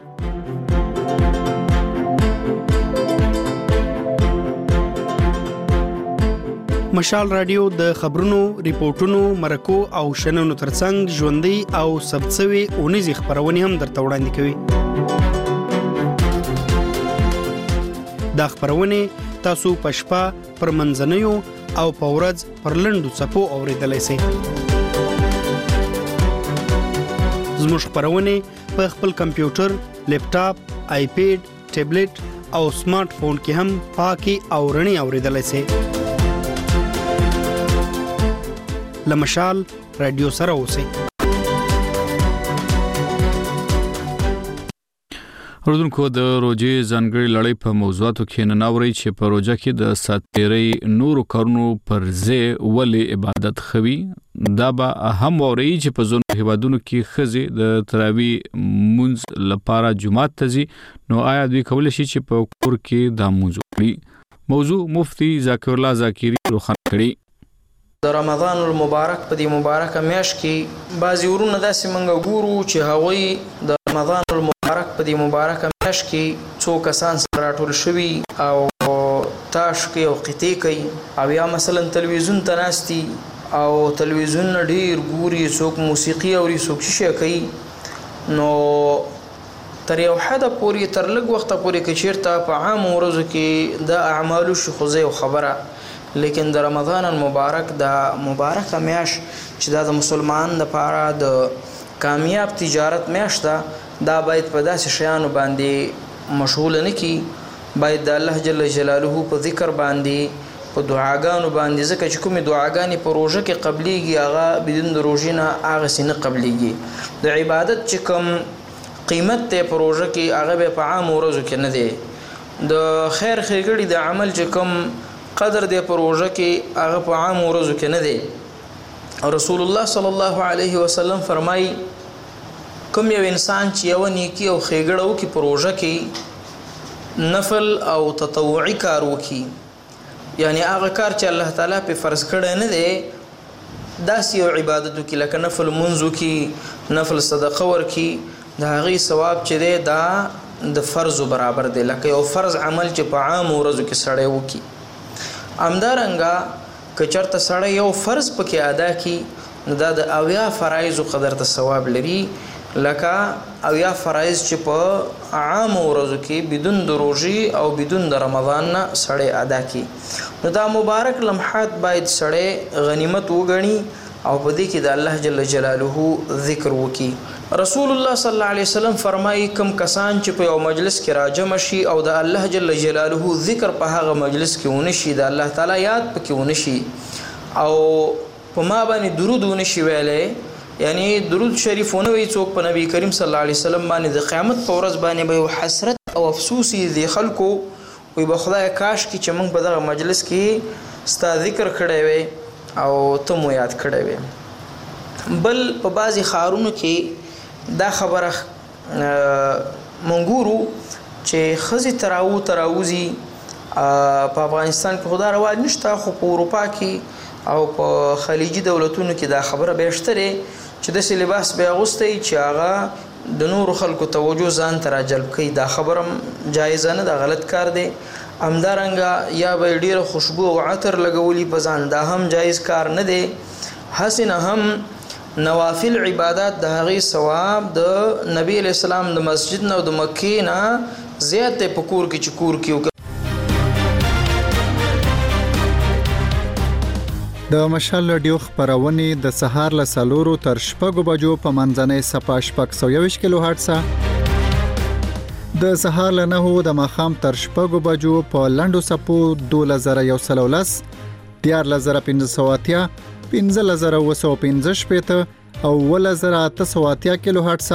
مشال رادیو د خبرونو ریپورتونو مرکو او شننو ترڅنګ ژوندۍ او ثبتسوي اونیزي خبرونه هم درته وړاندې کوي دا خبرونه تاسو پښپا پر منځنیو او پورز پر لندو صفو اوریدلای شئ زموږ خبرونه په خپل کمپیوټر لیپټاپ آیپیډ ټابلیټ او سمارټ فون کې هم پاکي او رڼي اوریدلای شئ لمشال رادیو سره اوسئ اردوونکو د روجې ځانګړي لړۍ په موضوعاتو کې نناوري چې په روجه کې د ساتيري نورو کارونو پر ځای ولې عبادت خوي دا به هم ووري چې په ځینو هیوادونو کې خزي د تراوی منځ لپاره جمعات تزي نو آیا دوی کولای شي چې په کور کې دا موضوع مفتي ذاکر الله ذاکری روخان کړي د رمضان المبارک په دې مبارکه میاشت کې بعضی ورونه داسې منګه ګورو چې هغوی د رمضان المبارک په دې مبارکه میاشت کې څو کسان سره راټول شوي او تاش کوي او قطې کوي او یا مثلا تلویزیون ته ناستي او تلویزیون ډیر ګوري څوک موسیقي اوري څوک شیشه کوي نو تر یو حد پورې تر لږ وخت پورې کې چیرته په عام ورځو کې د اعمالو شخصي او خبره لیکن د رمضان المبارک د مبارکه میاشت چې د مسلمان لپاره د کامیاب تجارت میاشت دا باید په داسې شیانو باندې مشغول نه کی باید د الله جل جلاله په ذکر باندې په دعاګانو باندې ځکه چې کومې دعاګانې په روژه کې قبليږي هغه بدون د روژې نه هغه سینه قبليږي د عبادت چې کوم قیمت ته په روژه کې هغه په عام ورځو کې نه دی د خیر ښېګړې د عمل چې کوم قدر دې په روژه کې هغه په عام ورځو کې نه دی رسول الله صلی الله علیه وسلم فرمایي کوم یو انسان چې یو نیکی او ښېګړه وکړي په روژه کې نفل او تطوعي کار وکړي یعنی هغه کار چې الله تعالی په فرض کړی نه دی داسې یو عبادت وکړي لکه نفل منځ وکړي نفل صدقه ورکړي د هغې ثواب چې دی دا د فرض برابر دی لکه یو فرض عمل چې په عام ورځو کې سړی وکړي همدارنګه که چېرته سړی یو فرض پکې ادا کړي نو دا د اویا فرایضو قدر ته ثواب لري لکه اویا فرایض چې په عام ورځو کې بدون د روژې او بدون د رمضان نه سړی ادا کړي نو دا مبارک لمحات باید سړی غنیمت وګڼي او په دې کې د الله جل جلاله ذکر وکړي رسول الله صلی الله علیه وسلم فرمایي کوم کسان چې په یو مجلس کې راجمع شي او د الله جل جلاله ذکر په هغه مجلس کې ونشي د الله تعالی یاد پکې ونشي او په ما باندې درود ونشي ویلې یعنی درود شریف ونوي څوک په نبی کریم صلی الله علیه وسلم باندې د قیامت په ورځ باندې به حسرت او افسوس دي خلکو وي به خدای کاش کې چې موږ په دغه مجلس کې ستا ذکر کړی وي او ته مو یاد کړی وي بل په بعضی ښارونو کې دا خبره منګورو چې خزي تراوزي په افغانستان کې خدا رواج نشته خو په اروپا کې او په خلیجي دولتونو کې دا خبره به شته چې د لباس به اغوستي چې هغه د نور خلکو توجه ځان ته راجلب کوي دا خبره جایزه نه ده غلط کار دی همدارنګه یا به ډیره خوشبو او عطر لګولي په ځان دا هم جایز کار نه دی حسنه هم نوافل عبادت د هغې ثواب د نبی علیہ السلام د مسجد نه او د مکې نه زیات دی په کور کې چې کور کې د مشال رادیو خبرونه د سهار له 4 تر 6 بجو په منځنۍ صفه 620 کیلو هرتز د سهار له 9 د ماښام تر 6 بجو په لنډو سپو 2113 14580 15915 او 1880 کیلو هرتز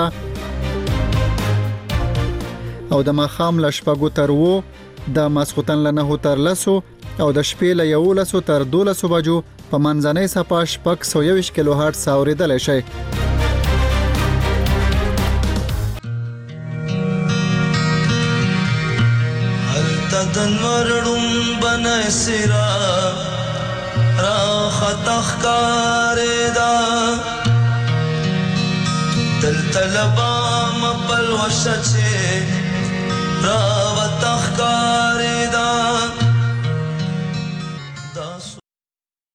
او د ماښام له 6 تر 9 د ماسختن له 9 تر 10 او د شپې له 11 تر 12 بجو په منځنۍ صفه 620 کیلو هرتز اوریدل شي. تدنورړم بنای سرا را خطخ کاردا دل طلبا مبل وشچه را